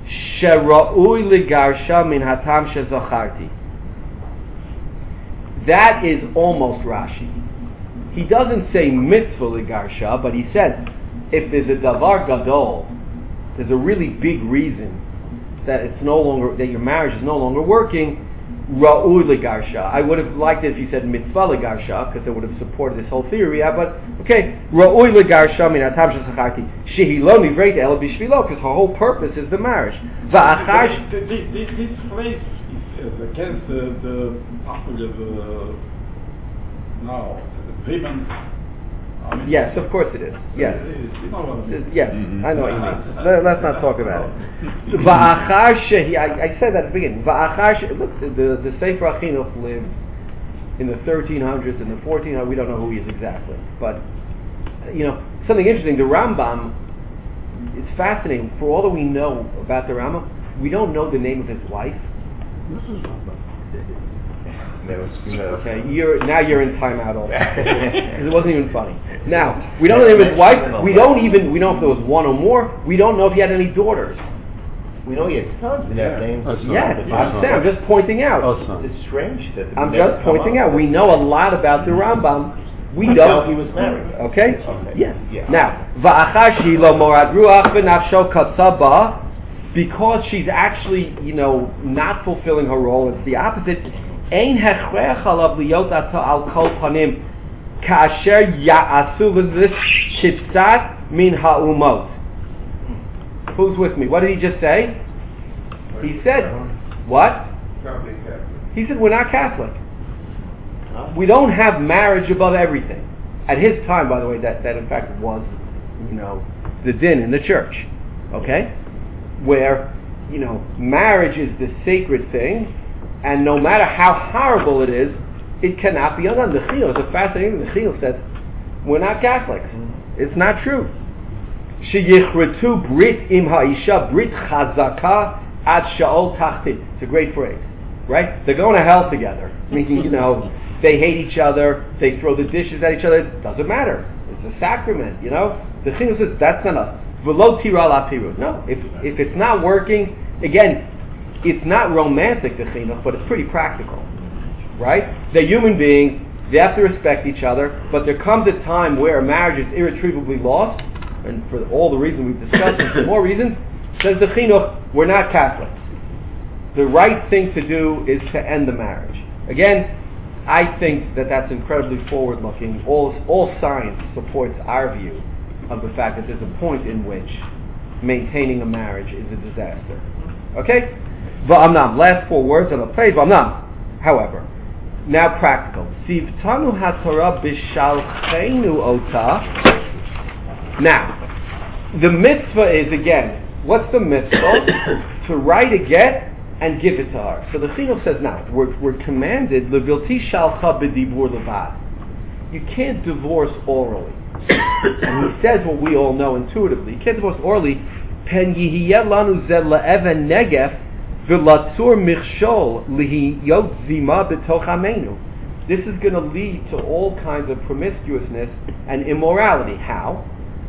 shera'ui ligarsha min hatam shezacharti. That is almost Rashi. He doesn't say mitzvah ligarsha, but he says if there's a davar gadol, there's a really big reason that it's no longer, that your marriage is no longer working, ra'ui legarsha. I would have liked it if he said mitzvah legarsha, because it would have supported this whole theory. Yeah, but okay, ra'ui legarsha min hatam shezacharti shehi lo nivreit ela b'shvilo, because her whole purpose is the marriage. Va'achar this phrase is the kids, the, the, after the, the, now, the women, I mean, Yes, of course it is. Yes. You know what I mean? Yes, Mhm. I know what you mean. Let, let's not talk about it. Va'achar shehi, I, I said that at the beginning. Va'achar shehi, look, the, the Sefer HaChinuch lived in the thirteen hundreds and the fourteen hundreds, we don't know who he is exactly. But, you know, something interesting, the Rambam, it's fascinating. For all that we know about the Rambam, we don't know the name of his wife. This is Rambam. Okay, you're now you're in timeout all because it wasn't even funny. Now we don't know the name of his wife. We don't even we know if there was one or more. We don't know if he had any daughters. We know he had sons. Did he have names? That's not- Yes, that's I'm not- saying, I'm just pointing out. Oh, son. It's strange that. I'm never just come pointing up out. We with- know a lot about the Rambam. We We don't. know he was married. Okay. Okay. Yes. Yeah. Now, va'achar shehi lo morad ruach v'nafsho katzaba, because she's actually, you know, not fulfilling her role. It's the opposite. Ein hechrech alav liyot ata al kol panim kasher ya'asu v'zis shipsat min ha'umot. Who's with me? What did he just say? He said, what? He said, we're not Catholic. We don't have marriage above everything. At his time, by the way, that, that in fact was, you know, the din in the church. Okay? Where, you know, marriage is the sacred thing, and no matter how horrible it is, it cannot be undone. The Chiyuv is a fascinating thing. The Chiyuv says, we're not Catholics. It's not true. Sheyichretu brit im ha'isha brit chazaka ad sha'ol tachtit. It's a great phrase, right? They're going to hell together. Meaning, you know, they hate each other, they throw the dishes at each other. It doesn't matter. It's a sacrament, you know? The Chiyuv says, that's not enough. V'lo tira la piru. No, if, if it's not working, again, it's not romantic, the chinuch, but it's pretty practical, right? They're human beings, they have to respect each other, but there comes a time where marriage is irretrievably lost, and for all the reasons we've discussed, and for more reasons, says the chinuch, we're not Catholics. The right thing to do is to end the marriage. Again, I think that that's incredibly forward-looking. All, all science supports our view of the fact that there's a point in which maintaining a marriage is a disaster. Okay? V'amnam. Last four words on the page. V'amnam. However, now practical. Sivtanu haTorah b'shalchenu ota. Now, the mitzvah is, again, what's the mitzvah? To write a get and give it to her. So the Chinuch says, now, we're, we're commanded, levilti shalcha b'dibur levad. You can't divorce orally. And he says what we all know intuitively. You can't divorce orally. Pen yihiyeh lanu zeh le'even negef v'latzur michshol lihiyot zima b'toch amenu. This is going to lead to all kinds of promiscuousness and immorality. How?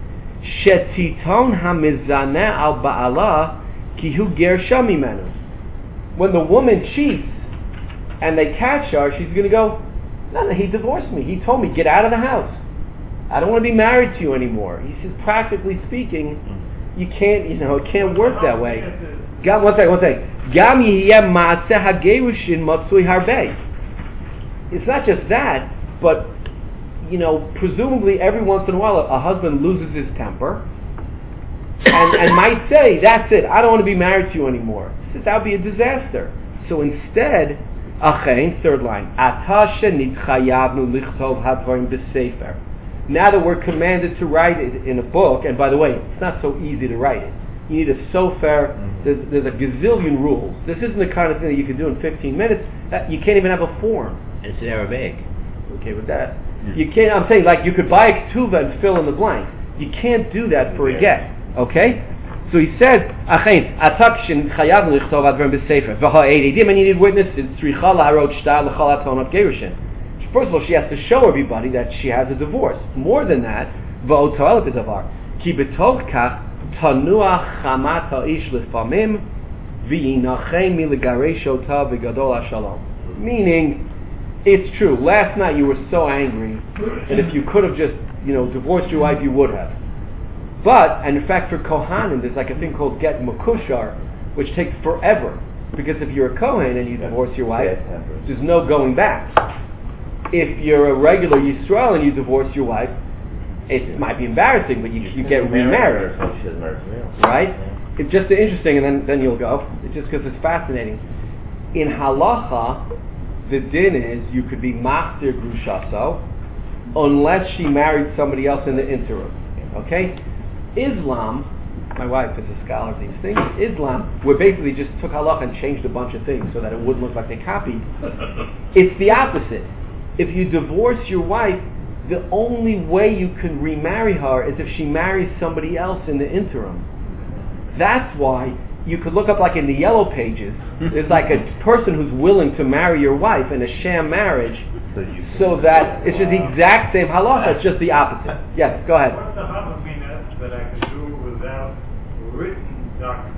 Shetiton hamizaneh al ba'ala ki hu gersha mimenu. When the woman cheats and they catch her, she's going to go, no, no, he divorced me. He told me, get out of the house. I don't want to be married to you anymore. He says, practically speaking, you can't, you know, it can't work that way. Gam, one second, one second. Gam yihiyeh ma'aseh hagerushin matzui harbei. It's not just that, but, you know, presumably every once in a while a, a husband loses his temper and, and might say, that's it, I don't want to be married to you anymore. He says, that would be a disaster. So instead, achein, third line, ata shenitchayavnu lichtov hadvarim b'sefer. Now that we're commanded to write it in a book, and by the way, it's not so easy to write it. You need a sofer. There's, there's a gazillion rules. This isn't the kind of thing that you can do in fifteen minutes. You can't even have a form. And it's in Aramaic. Okay with that? You can't. I'm saying, like, you could buy a ketuvah and fill in the blank. You can't do that for a get. Okay? So he says, "Achein atak shen chayav lichtov advarim b'sefer v'ha'edim," and you need witnesses. Tzricha la'arot shtar l'chol atonot gerushin. First of all, she has to show everybody that she has a divorce. More than that, v'otoel b'davar ki b'tov kach tanua chamat ha'ish lefamim v'yinachem milegarei shota v'gadol hashalom. Meaning, it's true. Last night you were so angry that if you could have just, you know, divorced your wife, you would have. But, and in fact, for Kohanim, there's like a thing called get makushar, which takes forever. Because if you're a Kohen and you divorce your wife, there's no going back. If you're a regular Yisrael and you divorce your wife, it might be embarrassing, but you, you get remarried. Right? It's just interesting, and then, then you'll go. It's just because it's fascinating. In halacha, the din is you could be master grushaso unless she married somebody else in the interim. Okay? Islam, my wife is a scholar of these things, Islam, we basically just took halacha and changed a bunch of things so that it wouldn't look like they copied. It's the opposite. If you divorce your wife, the only way you can remarry her is if she marries somebody else in the interim. That's why you could look up, like in the yellow pages, there's like a person who's willing to marry your wife in a sham marriage, so that it's just the exact same halacha, it's just the opposite. Yes, go ahead. What's the havamina that I can do without written document?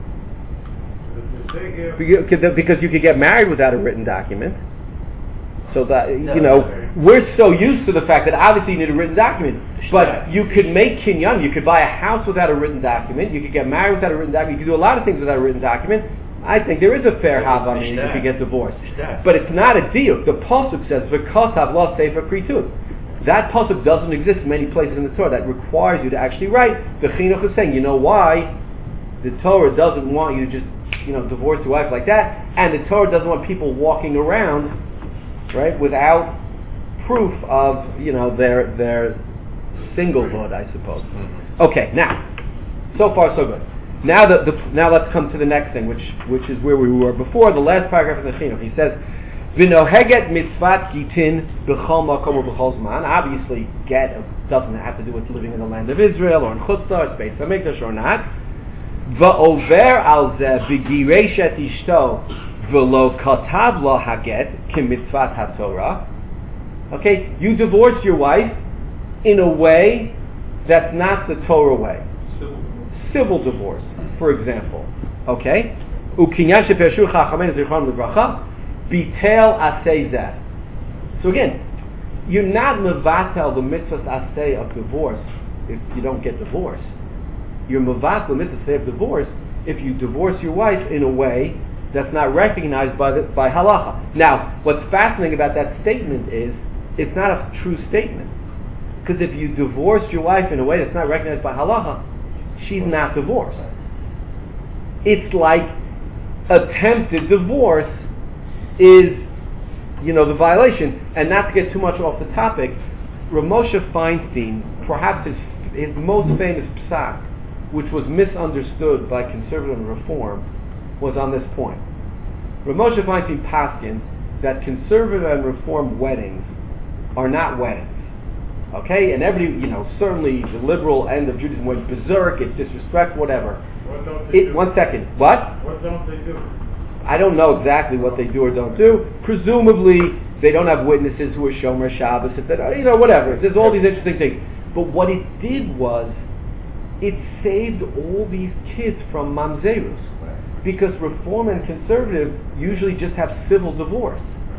Because because you could get married without a written document. So that, you know, we're so used to the fact that obviously you need a written document, but you could make kinyan, you could buy a house without a written document, you could get married without a written document, you could do a lot of things without a written document. I think there is a fair havamina if you get divorced. But it's not a diuk. The pasuk says, "V'kos havla sefer kritut." That pasuk doesn't exist in many places in the Torah that requires you to actually write. The chinuch is saying, you know why? The Torah doesn't want you to just, you know, divorce your wife like that, and the Torah doesn't want people walking around, right, without proof of, you know, their their singlehood, I suppose. Okay, now, so far so good. Now the, the now let's come to the next thing, which which is where we were before, the last paragraph of the chinuch. He says, "V'noheget mitzvat gitin b'chol makom u'b'chol zman." Obviously, get doesn't have to do with living in the land of Israel or in Chutzah, Beis Hamikdash or not. V'over al zeh b'giresh et ishto v'lo katav lo haget k'mitzvat haTorah. Okay, you divorce your wife in a way that's not the Torah way. Civil, Civil divorce, for example. Okay? Ukinyan shepershu chachamim zichron lebracha bitel aseh zeh. So again, you're not mevatel the mitzvahs aseh of divorce if you don't get divorced. You're mevatel the mitzvah of divorce if you divorce your wife in a way that's not recognized by the, by halacha. Now, what's fascinating about that statement is it's not a true statement. Because if you divorce your wife in a way that's not recognized by halacha, she's not divorced. It's like attempted divorce is, you know, the violation. And not to get too much off the topic, Rav Moshe Feinstein, perhaps his, his most famous psak, which was misunderstood by conservative and reform, was on this point. Rav Moshe Feinstein paskins that conservative and reform weddings are not weddings. Okay? And everybody, you know, certainly the liberal end of Judaism went berserk, it's disrespect, whatever. What don't they It, do? one second. What? What don't they do? I don't know exactly what they do or don't do. Presumably, they don't have witnesses who are Shomer Shabbos, if they, you know, whatever. There's all these interesting things. But what it did was, it saved all these kids from mamzerus. Because reform and conservative usually just have civil divorce.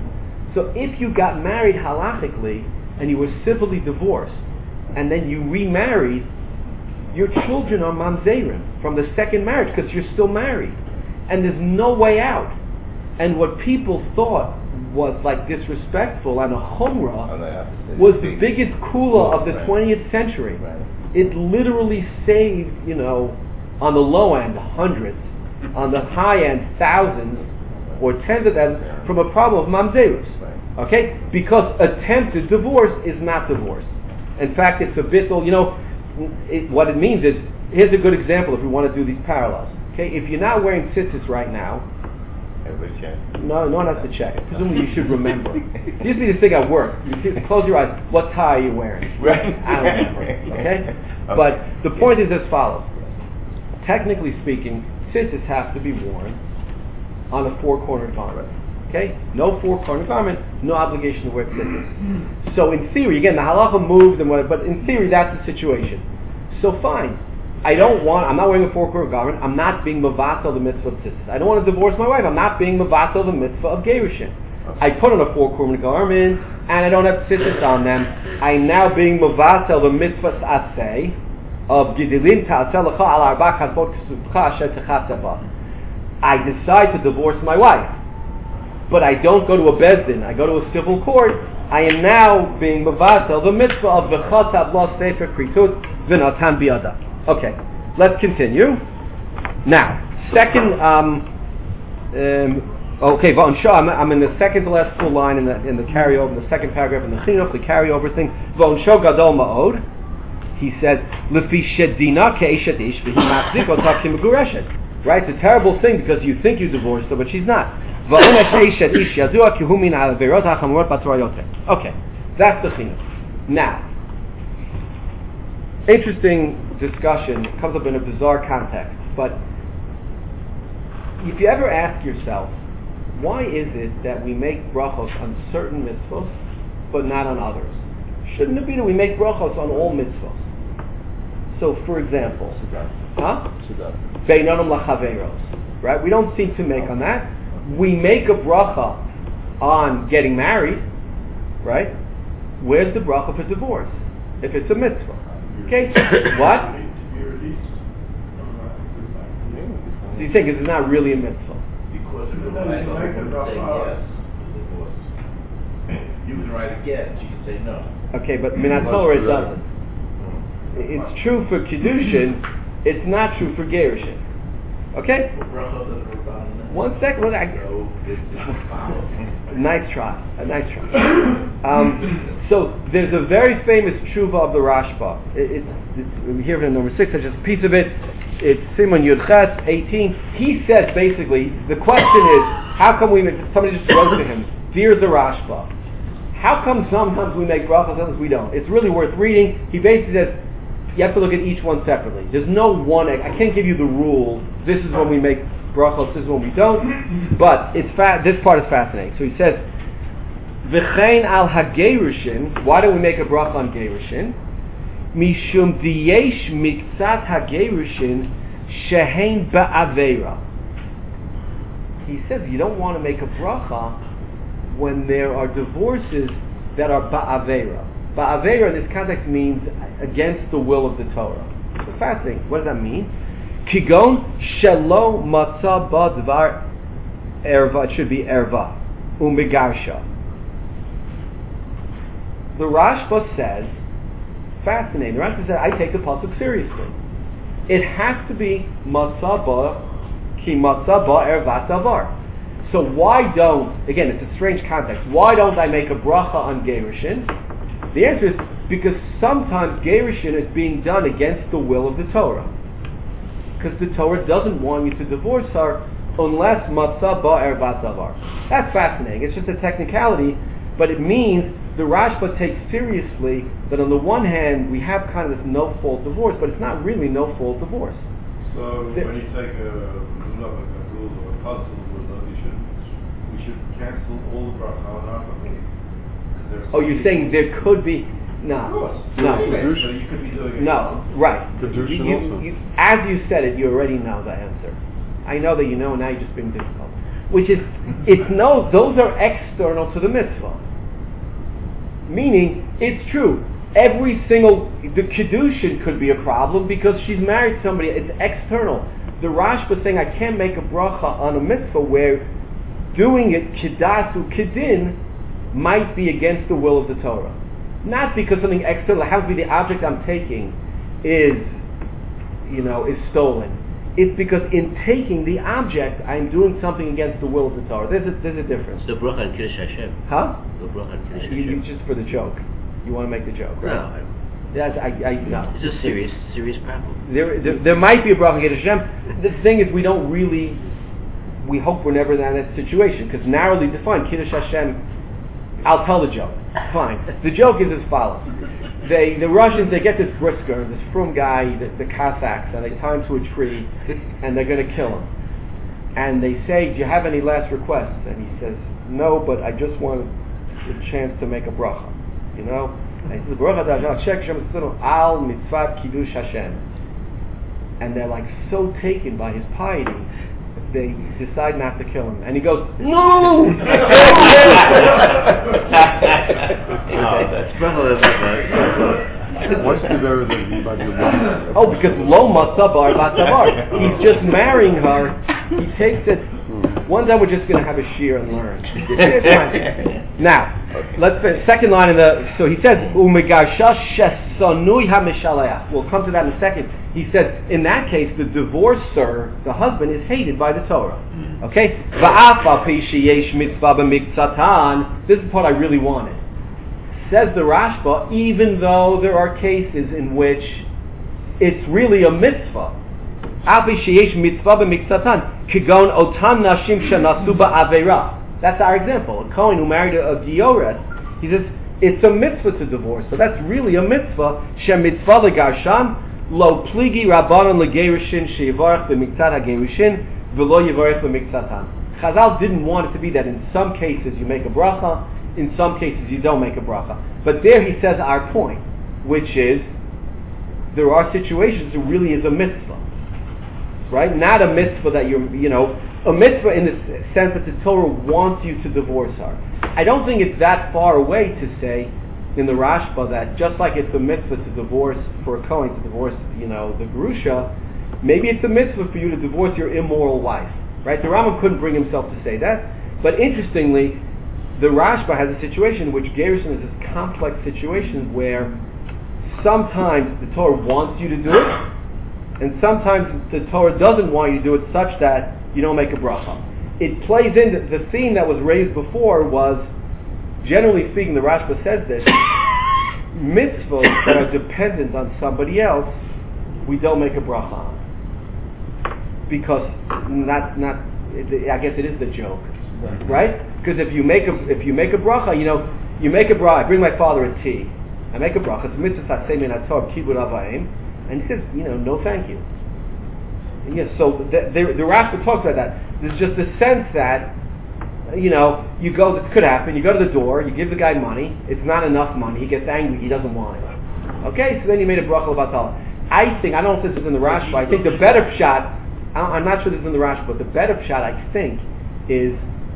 So if you got married halachically and you were civilly divorced and then you remarried, your children are mamzerim from the second marriage because you're still married. And there's no way out. And what people thought was like disrespectful and a chumrah Oh, was the biggest kula of the Right. twentieth century. Right. It literally saved, you know, on the low end, hundreds, on the high end, thousands, or tens of thousands, from a problem of mamzerus. Right. Okay? Because attempted divorce is not divorce. In fact, it's a bittul, you know, it, what it means is, here's a good example if we want to do these parallels. Okay? If you're not wearing tzitzis right now, Everybody check. no, no one has to check. Presumably you should remember. It used to be this thing at work. You see, close your eyes. What tie are you wearing? Right. I don't remember. Okay? Okay. But the point is as follows. Technically speaking, tzitzis have to be worn on a four-cornered garment. Okay? No four-cornered garment, no obligation to wear tzitzis. So in theory, again, the halacha moves and whatever, but in theory that's the situation. So fine. I don't want, I'm not wearing a four-cornered garment, I'm not being mevatel the mitzvah of tzitzis. I don't want to divorce my wife, I'm not being mevatel the mitzvah of gerushin. I put on a four-cornered garment, and I don't have tzitzis on them. I'm now being mevatel the mitzvah aseh of gidilim ta'aseh lecha al arba chazbot ksubcha asher techatza ba. I decide to divorce my wife, but I don't go to a bezdin, I go to a civil court. I am now being mevatel the mitzvah of v'chatav lo sefer kritut v'natan biyada. Okay, let's continue. Now, second um, um, Okay, Va'onsho, I'm, I'm in the second to last full line in the in the carryover, in the second paragraph in the chinuch, the carryover thing. Va'onsho gadol ma'od. He says, Lefi shedina ke'eshet ish v'hi machziko tav k'megureshet. Right? It's a terrible thing because you think you divorced her, but she's not. Va'onesh eishet ish yadua ki hu min ha'averot ha'chamurot b'Torah yoter. Okay, that's the chinuch. Now, interesting discussion. It comes up in a bizarre context, but if you ever ask yourself, why is it that we make brachos on certain mitzvos, but not on others? Shouldn't it be that we make brachos on all mitzvos? So, for example, huh? Beinonim lachaveros, right? We don't seem to make on that. We make a bracha on getting married, right? Where's the bracha for divorce? If it's a mitzvah, okay? What? So you think it's not really a mitzvah? Because of the right of saying yes to divorce. You can write again, she can say no. Okay, but Minat Torah it doesn't. It's true for Kiddushin, it's not true for Gerushin. Okay? One second. One second. Nice try. A nice try. Um, so there's a very famous tshuva of the Rashba. It, it's, it's, we hear it in number six. It's just a piece of it. It's Simon Yudches eighteen. He says basically the question is, how come we make? Somebody just wrote to him. Dear the Rashba, how come sometimes we make brachos, sometimes we don't? It's really worth reading. He basically says you have to look at each one separately. There's no one. I can't give you the rule. This is when we make brachos. This is when we don't. But it's fa- this part is fascinating. So he says, "V'chein al hagerushin." Why do we make a bracha on gerushin? Mishum diyesh miktzat hagerushin shehein ba'avera. He says you don't want to make a bracha when there are divorces that are ba'avera. Ba'avera in this context means against the will of the Torah. It's fascinating. What does that mean? Kigon shelo matzah ba dvar erva. It should be erva. Umegarsha. The Rashba says, fascinating. The Rashba says, I take the pasuk seriously. It has to be matzah ba ki matzah ba ervat davar. So why don't, again, it's a strange context, why don't I make a bracha on gerushin? The answer is because sometimes gerushin is being done against the will of the Torah. Because the Torah doesn't want you to divorce her unless matzah ba ervat davar. That's fascinating. It's just a technicality, but it means the Rashba takes seriously that on the one hand we have kind of this no-fault divorce, but it's not really no-fault divorce. So the, when you take a rule of a rule or a puzzle, we should we should cancel all the bracha on our family. Oh, you're saying there could be no, no, so you could be doing it. No, right. You, Kedushin you, also. you, as you said it, you already know the answer. I know that you know, and now you're just being difficult. Which is, it's no, those are external to the mitzvah. Meaning, it's true. Every single, the Kiddushin could be a problem because she's married somebody, it's external. The Rashba saying I can't make a bracha on a mitzvah where doing it, Kiddasu Kiddin, might be against the will of the Torah. Not because something external, it has to be the object I'm taking is, you know, is stolen. It's because in taking the object, I'm doing something against the will of the Torah. There's a, there's a difference. The bracha on Kiddush Hashem. Huh? The bracha on Kiddush You, you Hashem. just for the joke. You want to make the joke, right? No, I- Yes, I, I, no. it's a serious, serious problem. There, there, there might be a bracha on Kiddush Hashem. The thing is, we don't really, we hope we're never in that situation, because narrowly defined, Kiddush Hashem, I'll tell the joke. Fine. The joke is as follows. They, the Russians, they get this brisker, this frum guy, the, the Cossacks, and they tie him to a tree, and they're going to kill him. And they say, do you have any last requests? And he says, no, but I just want a chance to make a bracha. You know? And he says, bracha al mitzvat kiddush Hashem. And they're like so taken by his piety, they decide not to kill him. And he goes, no! What's the very that he might be one? Oh, because lo matzabar matzabar. He's just marrying her. He takes it. One day we're just going to have a shear and learn. Now, let's finish. Second line of the. So he says, "Umegarsha shesonui hamishaleach." We'll come to that in a second. He says, in that case, the divorcer, the husband, is hated by the Torah. Okay. Va'afal pi sheyesh mitzvah b'miktzatan. This is what I really wanted. Says the Rashba, even though there are cases in which it's really a mitzvah. That's our example. A Kohen who married a, a Gioret, he says, it's a mitzvah to divorce. So that's really a mitzvah. Shem mitzvah legarsham, lo pligi rabbanon legerushin sheyivarech b'miktzat hagerushin, v'lo yivarech b'miktzatan. Chazal didn't want it to be that in some cases you make a bracha, in some cases you don't make a bracha. But there he says our point, which is, there are situations it really is a mitzvah. Right? Not a mitzvah that you're, you know, a mitzvah in the sense that the Torah wants you to divorce her. I don't think it's that far away to say in the Rashba that just like it's a mitzvah to divorce, for a Kohen to divorce, you know, the Gerusha, maybe it's a mitzvah for you to divorce your immoral wife. Right? The Rambam couldn't bring himself to say that. But interestingly, the Rashba has a situation in which Gerushin is this complex situation where sometimes the Torah wants you to do it, and sometimes the Torah doesn't want you to do it such that you don't make a bracha. It plays into the theme that was raised before was, generally speaking, the Rashba says this, mitzvahs that are dependent on somebody else, we don't make a bracha on. Because not, not, I guess it is the joke, right? Because if you make a, if you make a bracha, you know, you make a bracha, I bring my father a tea, I make a bracha, it's mitzvah satsei min haTorah kibud avayim, and he says, you know, no thank you. And yes, so the, the, the Rashba talks about that. There's just a sense that, you know, you go, this could happen, you go to the door, you give the guy money, it's not enough money, he gets angry, he doesn't want it. Okay, so then you made a bracha about Allah. I think, I don't know if this is in the Rashba, I think the better shot, I'm not sure this is in the Rashba, but the better shot, I think, is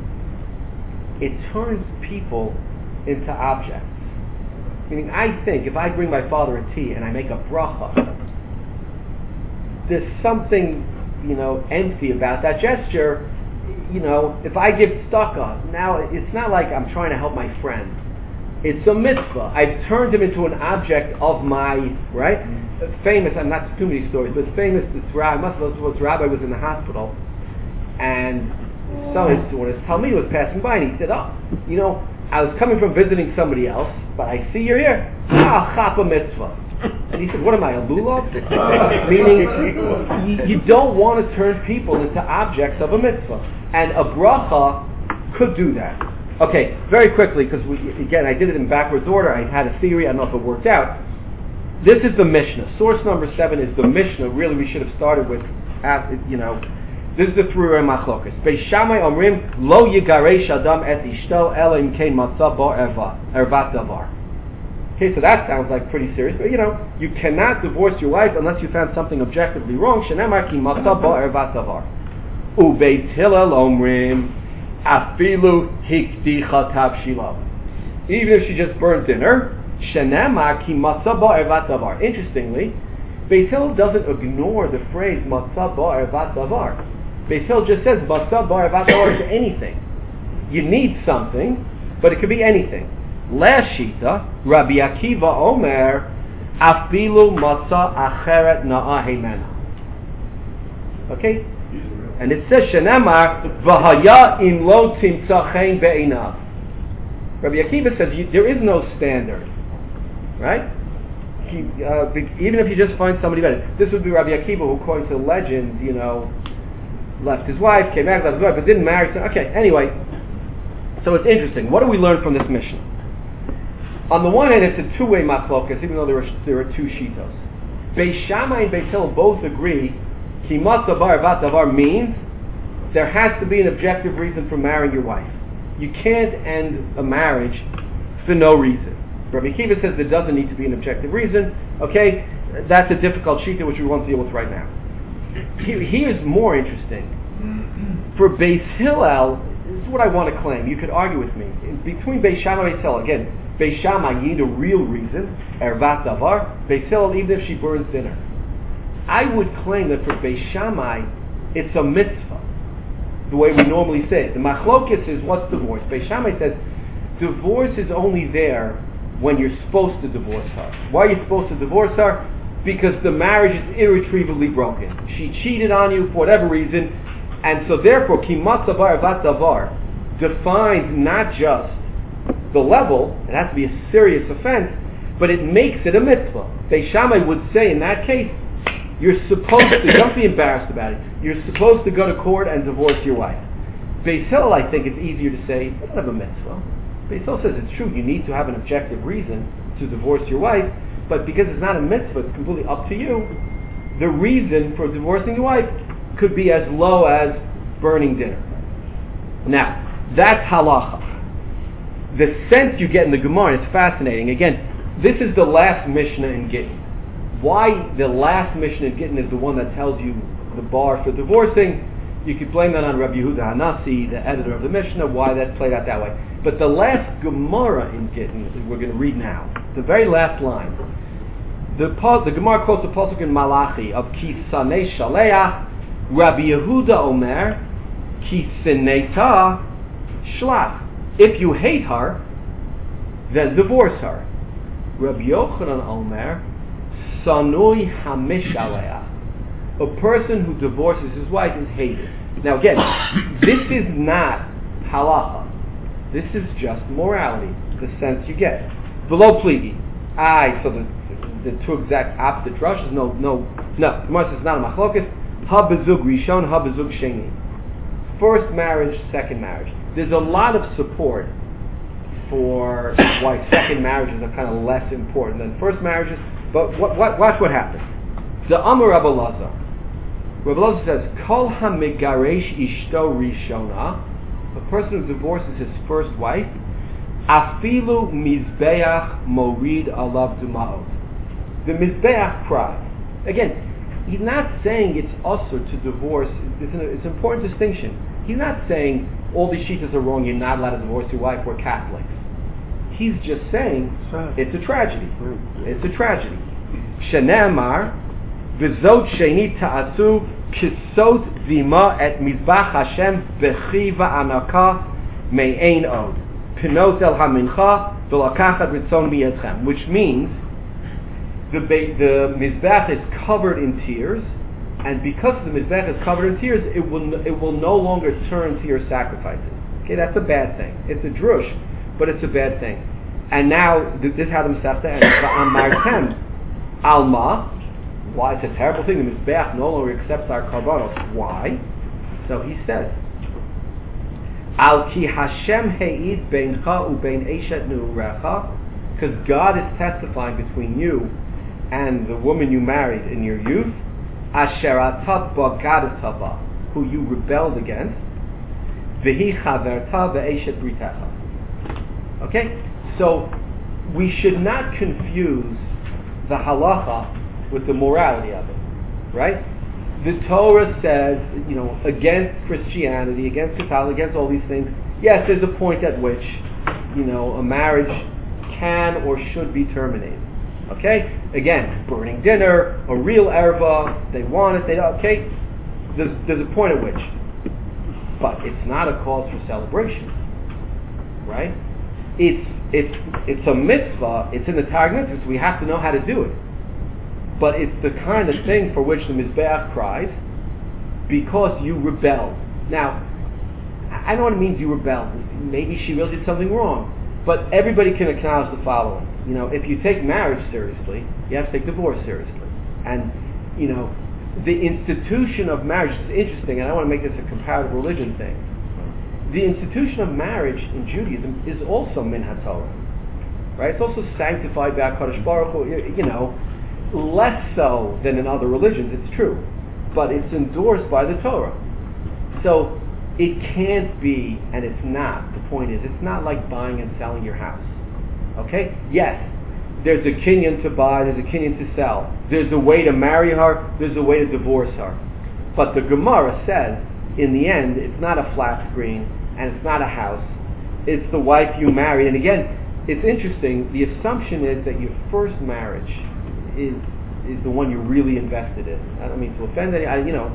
it turns people into objects. Meaning, I think if I bring my father a tea and I make a bracha, there's something, you know, empty about that gesture. You know, if I give tzedakah, now it's not like I'm trying to help my friend. It's a mitzvah. I've turned him into an object of my, right? Mm-hmm. Famous, I'm not too many stories, but famous, this rabbi, I must have this rabbi was in the hospital, and so his, when his Talmid was passing by, and he said, oh, you know, I was coming from visiting somebody else, but I see you're here. Ah, chapa mitzvah. And he said, what am I, a lulav? Meaning, you, you don't want to turn people into objects of a mitzvah. And a bracha could do that. Okay, very quickly, because again, I did it in backwards order. I had a theory, I don't know if it worked out. This is the Mishnah. Source number seven is the Mishnah. Really, we should have started with, you know, this is the three-way machlokas. Beis Shammai omrim, lo yigaresh adam et ishto ela im kein matzah bo ervat davar. Okay, so that sounds like pretty serious, but you know, you cannot divorce your wife unless you found something objectively wrong. Shenemar ki matzah bo ervat davar. Ubeit Hillel omrim, afilu hikdicha tavshilav. Even if she just burnt dinner, shenemar ki matzah bo ervat davar. Interestingly, Beis Hillel doesn't ignore the phrase matzah bo ervat davar. Beis Hillel just says matzah bo ervat davar to anything. You need something, but it could be anything. Last shita, Rabbi Akiva Omer, afilu matzah acheret na'ah heimena. Okay? And it says, Shenemar, v'haya im lo timtzachein be'einav. Rabbi Akiva says, you, there is no standard. Right? He, uh, even if you just find somebody better. This would be Rabbi Akiva, who according to the legend, you know, left his wife, came back, left his wife, but didn't marry. So, okay, anyway. So it's interesting. What do we learn from this mission? On the one hand, it's a two-way machlokas, even though there are, there are two shitos. Beis Shammai and Beis Hillel both agree ki matzah bo ervat davar means there has to be an objective reason for marrying your wife. You can't end a marriage for no reason. Rabbi Akiva says there doesn't need to be an objective reason. Okay, that's a difficult shita which we won't deal with right now. Here's more interesting. For Beis Hillel, this is what I want to claim. You could argue with me. In between Beis Shammai and Beis Hillel, again, Beis Shammai, you need a real reason, ervat davar. Beis Hillel, even if she burns dinner. I would claim that for Beis Shammai, it's a mitzvah. the way we normally say it. The machlokes is what's divorce. Beis Shammai says divorce is only there when you're supposed to divorce her. Why are you supposed to divorce her? Because the marriage is irretrievably broken. She cheated on you for whatever reason, and so therefore kimat davar vat davar defines not just the level, it has to be a serious offense, but it makes it a mitzvah. Beis Shammai would say in that case, you're supposed to, don't be embarrassed about it, you're supposed to go to court and divorce your wife. Beis Hillel, I think it's easier to say, you don't have a mitzvah. Beis Hillel says it's true, you need to have an objective reason to divorce your wife, but because it's not a mitzvah, it's completely up to you. The reason for divorcing your wife could be as low as burning dinner. Now, that's halacha. The sense you get in the Gemara is fascinating. Again, this is the last Mishnah in Gittin. Why the last Mishnah in Gittin is the one that tells you the bar for divorcing, you could blame that on Rabbi Yehuda Hanassi, the editor of the Mishnah, why that's played out that way. But the last Gemara in Gittin, we're going to read now, the very last line, the, the Gemara quotes the pasuk in Malachi of Ki Sanei Shaleach, Rabbi Yehuda Omer, Ki Sineta Shlach. If you hate her, then divorce her. Rabbi Yochanan Omer, Sanui Hamish Aleah. A person who divorces his wife is hated. Now again, this is not halacha. This is just morality, the sense you get. Below pligi. Aye, so the, the two exact opposite drushes, no, no, no. The Gemara says it's not a machlokas. Ha bezug rishon, ha bezug sheni. First marriage, second marriage. There's a lot of support for why second marriages are kind of less important than first marriages, but what, what, watch what happens. The Amar Rabbi Lazar. Rabbi Lazar says, Kol ha-megaresh ishto rishona, a person who divorces his first wife, afilu mizbeach morid alav duma'ot. The mizbeach cries. Again, he's not saying it's usher to divorce. It's an, it's an important distinction. He's not saying all these shittas are wrong, you're not allowed to divorce your wife, we're Catholics. He's just saying it's a tragedy. It's a tragedy. Shene'amar v'zot sheni ta'asu kisot zima et mizbach Hashem b'chi va'anaka me'ein od pinot el hamincha v'lakachat ritzon miyadchem, which means the the mizbach is covered in tears, and because the mizbech is covered in tears, it will it will no longer turn to your sacrifices. Okay, that's a bad thing. It's a drush, but it's a bad thing. And now this is how the Masechta ends. Va'amartem alma. Why? It's a terrible thing. The mizbech no longer accepts our karbanos. Why? So he says, Al ki Hashem he'id beincha ubein eshet nu'urecha, because God is testifying between you and the woman you married in your youth. Asher atat b'gadatah ba, who you rebelled against, v'hi chaverta ve'eshet britecha. Okay, so we should not confuse the halacha with the morality of it, right? The Torah says, you know, against Christianity, against Catholic, against all these things. Yes, there's a point at which, you know, a marriage can or should be terminated. Okay? Again, burning dinner, a real erva, they want it, they don't, okay? There's, there's a point at which. But it's not a cause for celebration. Right? It's it's it's a mitzvah, it's in the Targum mitzvahs, we have to know how to do it. But it's the kind of thing for which the Mizbeach cries, because you rebelled. Now, I know what it means you rebelled. Maybe she really did something wrong. But everybody can acknowledge the following. You know, if you take marriage seriously, you have to take divorce seriously. And, you know, the institution of marriage is interesting, and I want to make this a comparative religion thing. The institution of marriage in Judaism is also min haTorah. Right? It's also sanctified by HaKadosh Baruch Hu, you know, less so than in other religions, it's true. But it's endorsed by the Torah. So, it can't be, and it's not, the point is, it's not like buying and selling your house. Okay? Yes, there's a kinyan to buy, there's a kinyan to sell. There's a way to marry her, there's a way to divorce her. But the Gemara says, in the end, it's not a flat screen, and it's not a house. It's the wife you married. And again, it's interesting, the assumption is that your first marriage is is the one you're really invested in. I don't mean to offend any, I, you know,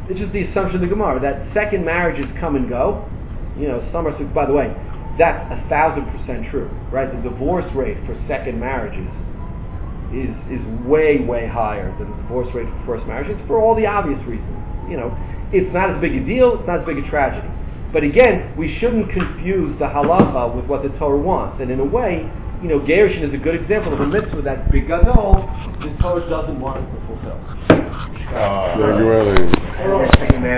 it's just the assumption of the Gemara that second marriages come and go. You know, some are. By the way, that's a thousand percent true, right? The divorce rate for second marriages is is way way higher than the divorce rate for first marriages for all the obvious reasons. You know, it's not as big a deal. It's not as big a tragedy. But again, we shouldn't confuse the halacha with what the Torah wants. And in a way, you know, Gerushin is a good example of a mitzvah that's big gadol. The Torah doesn't want us to fulfill. Uh,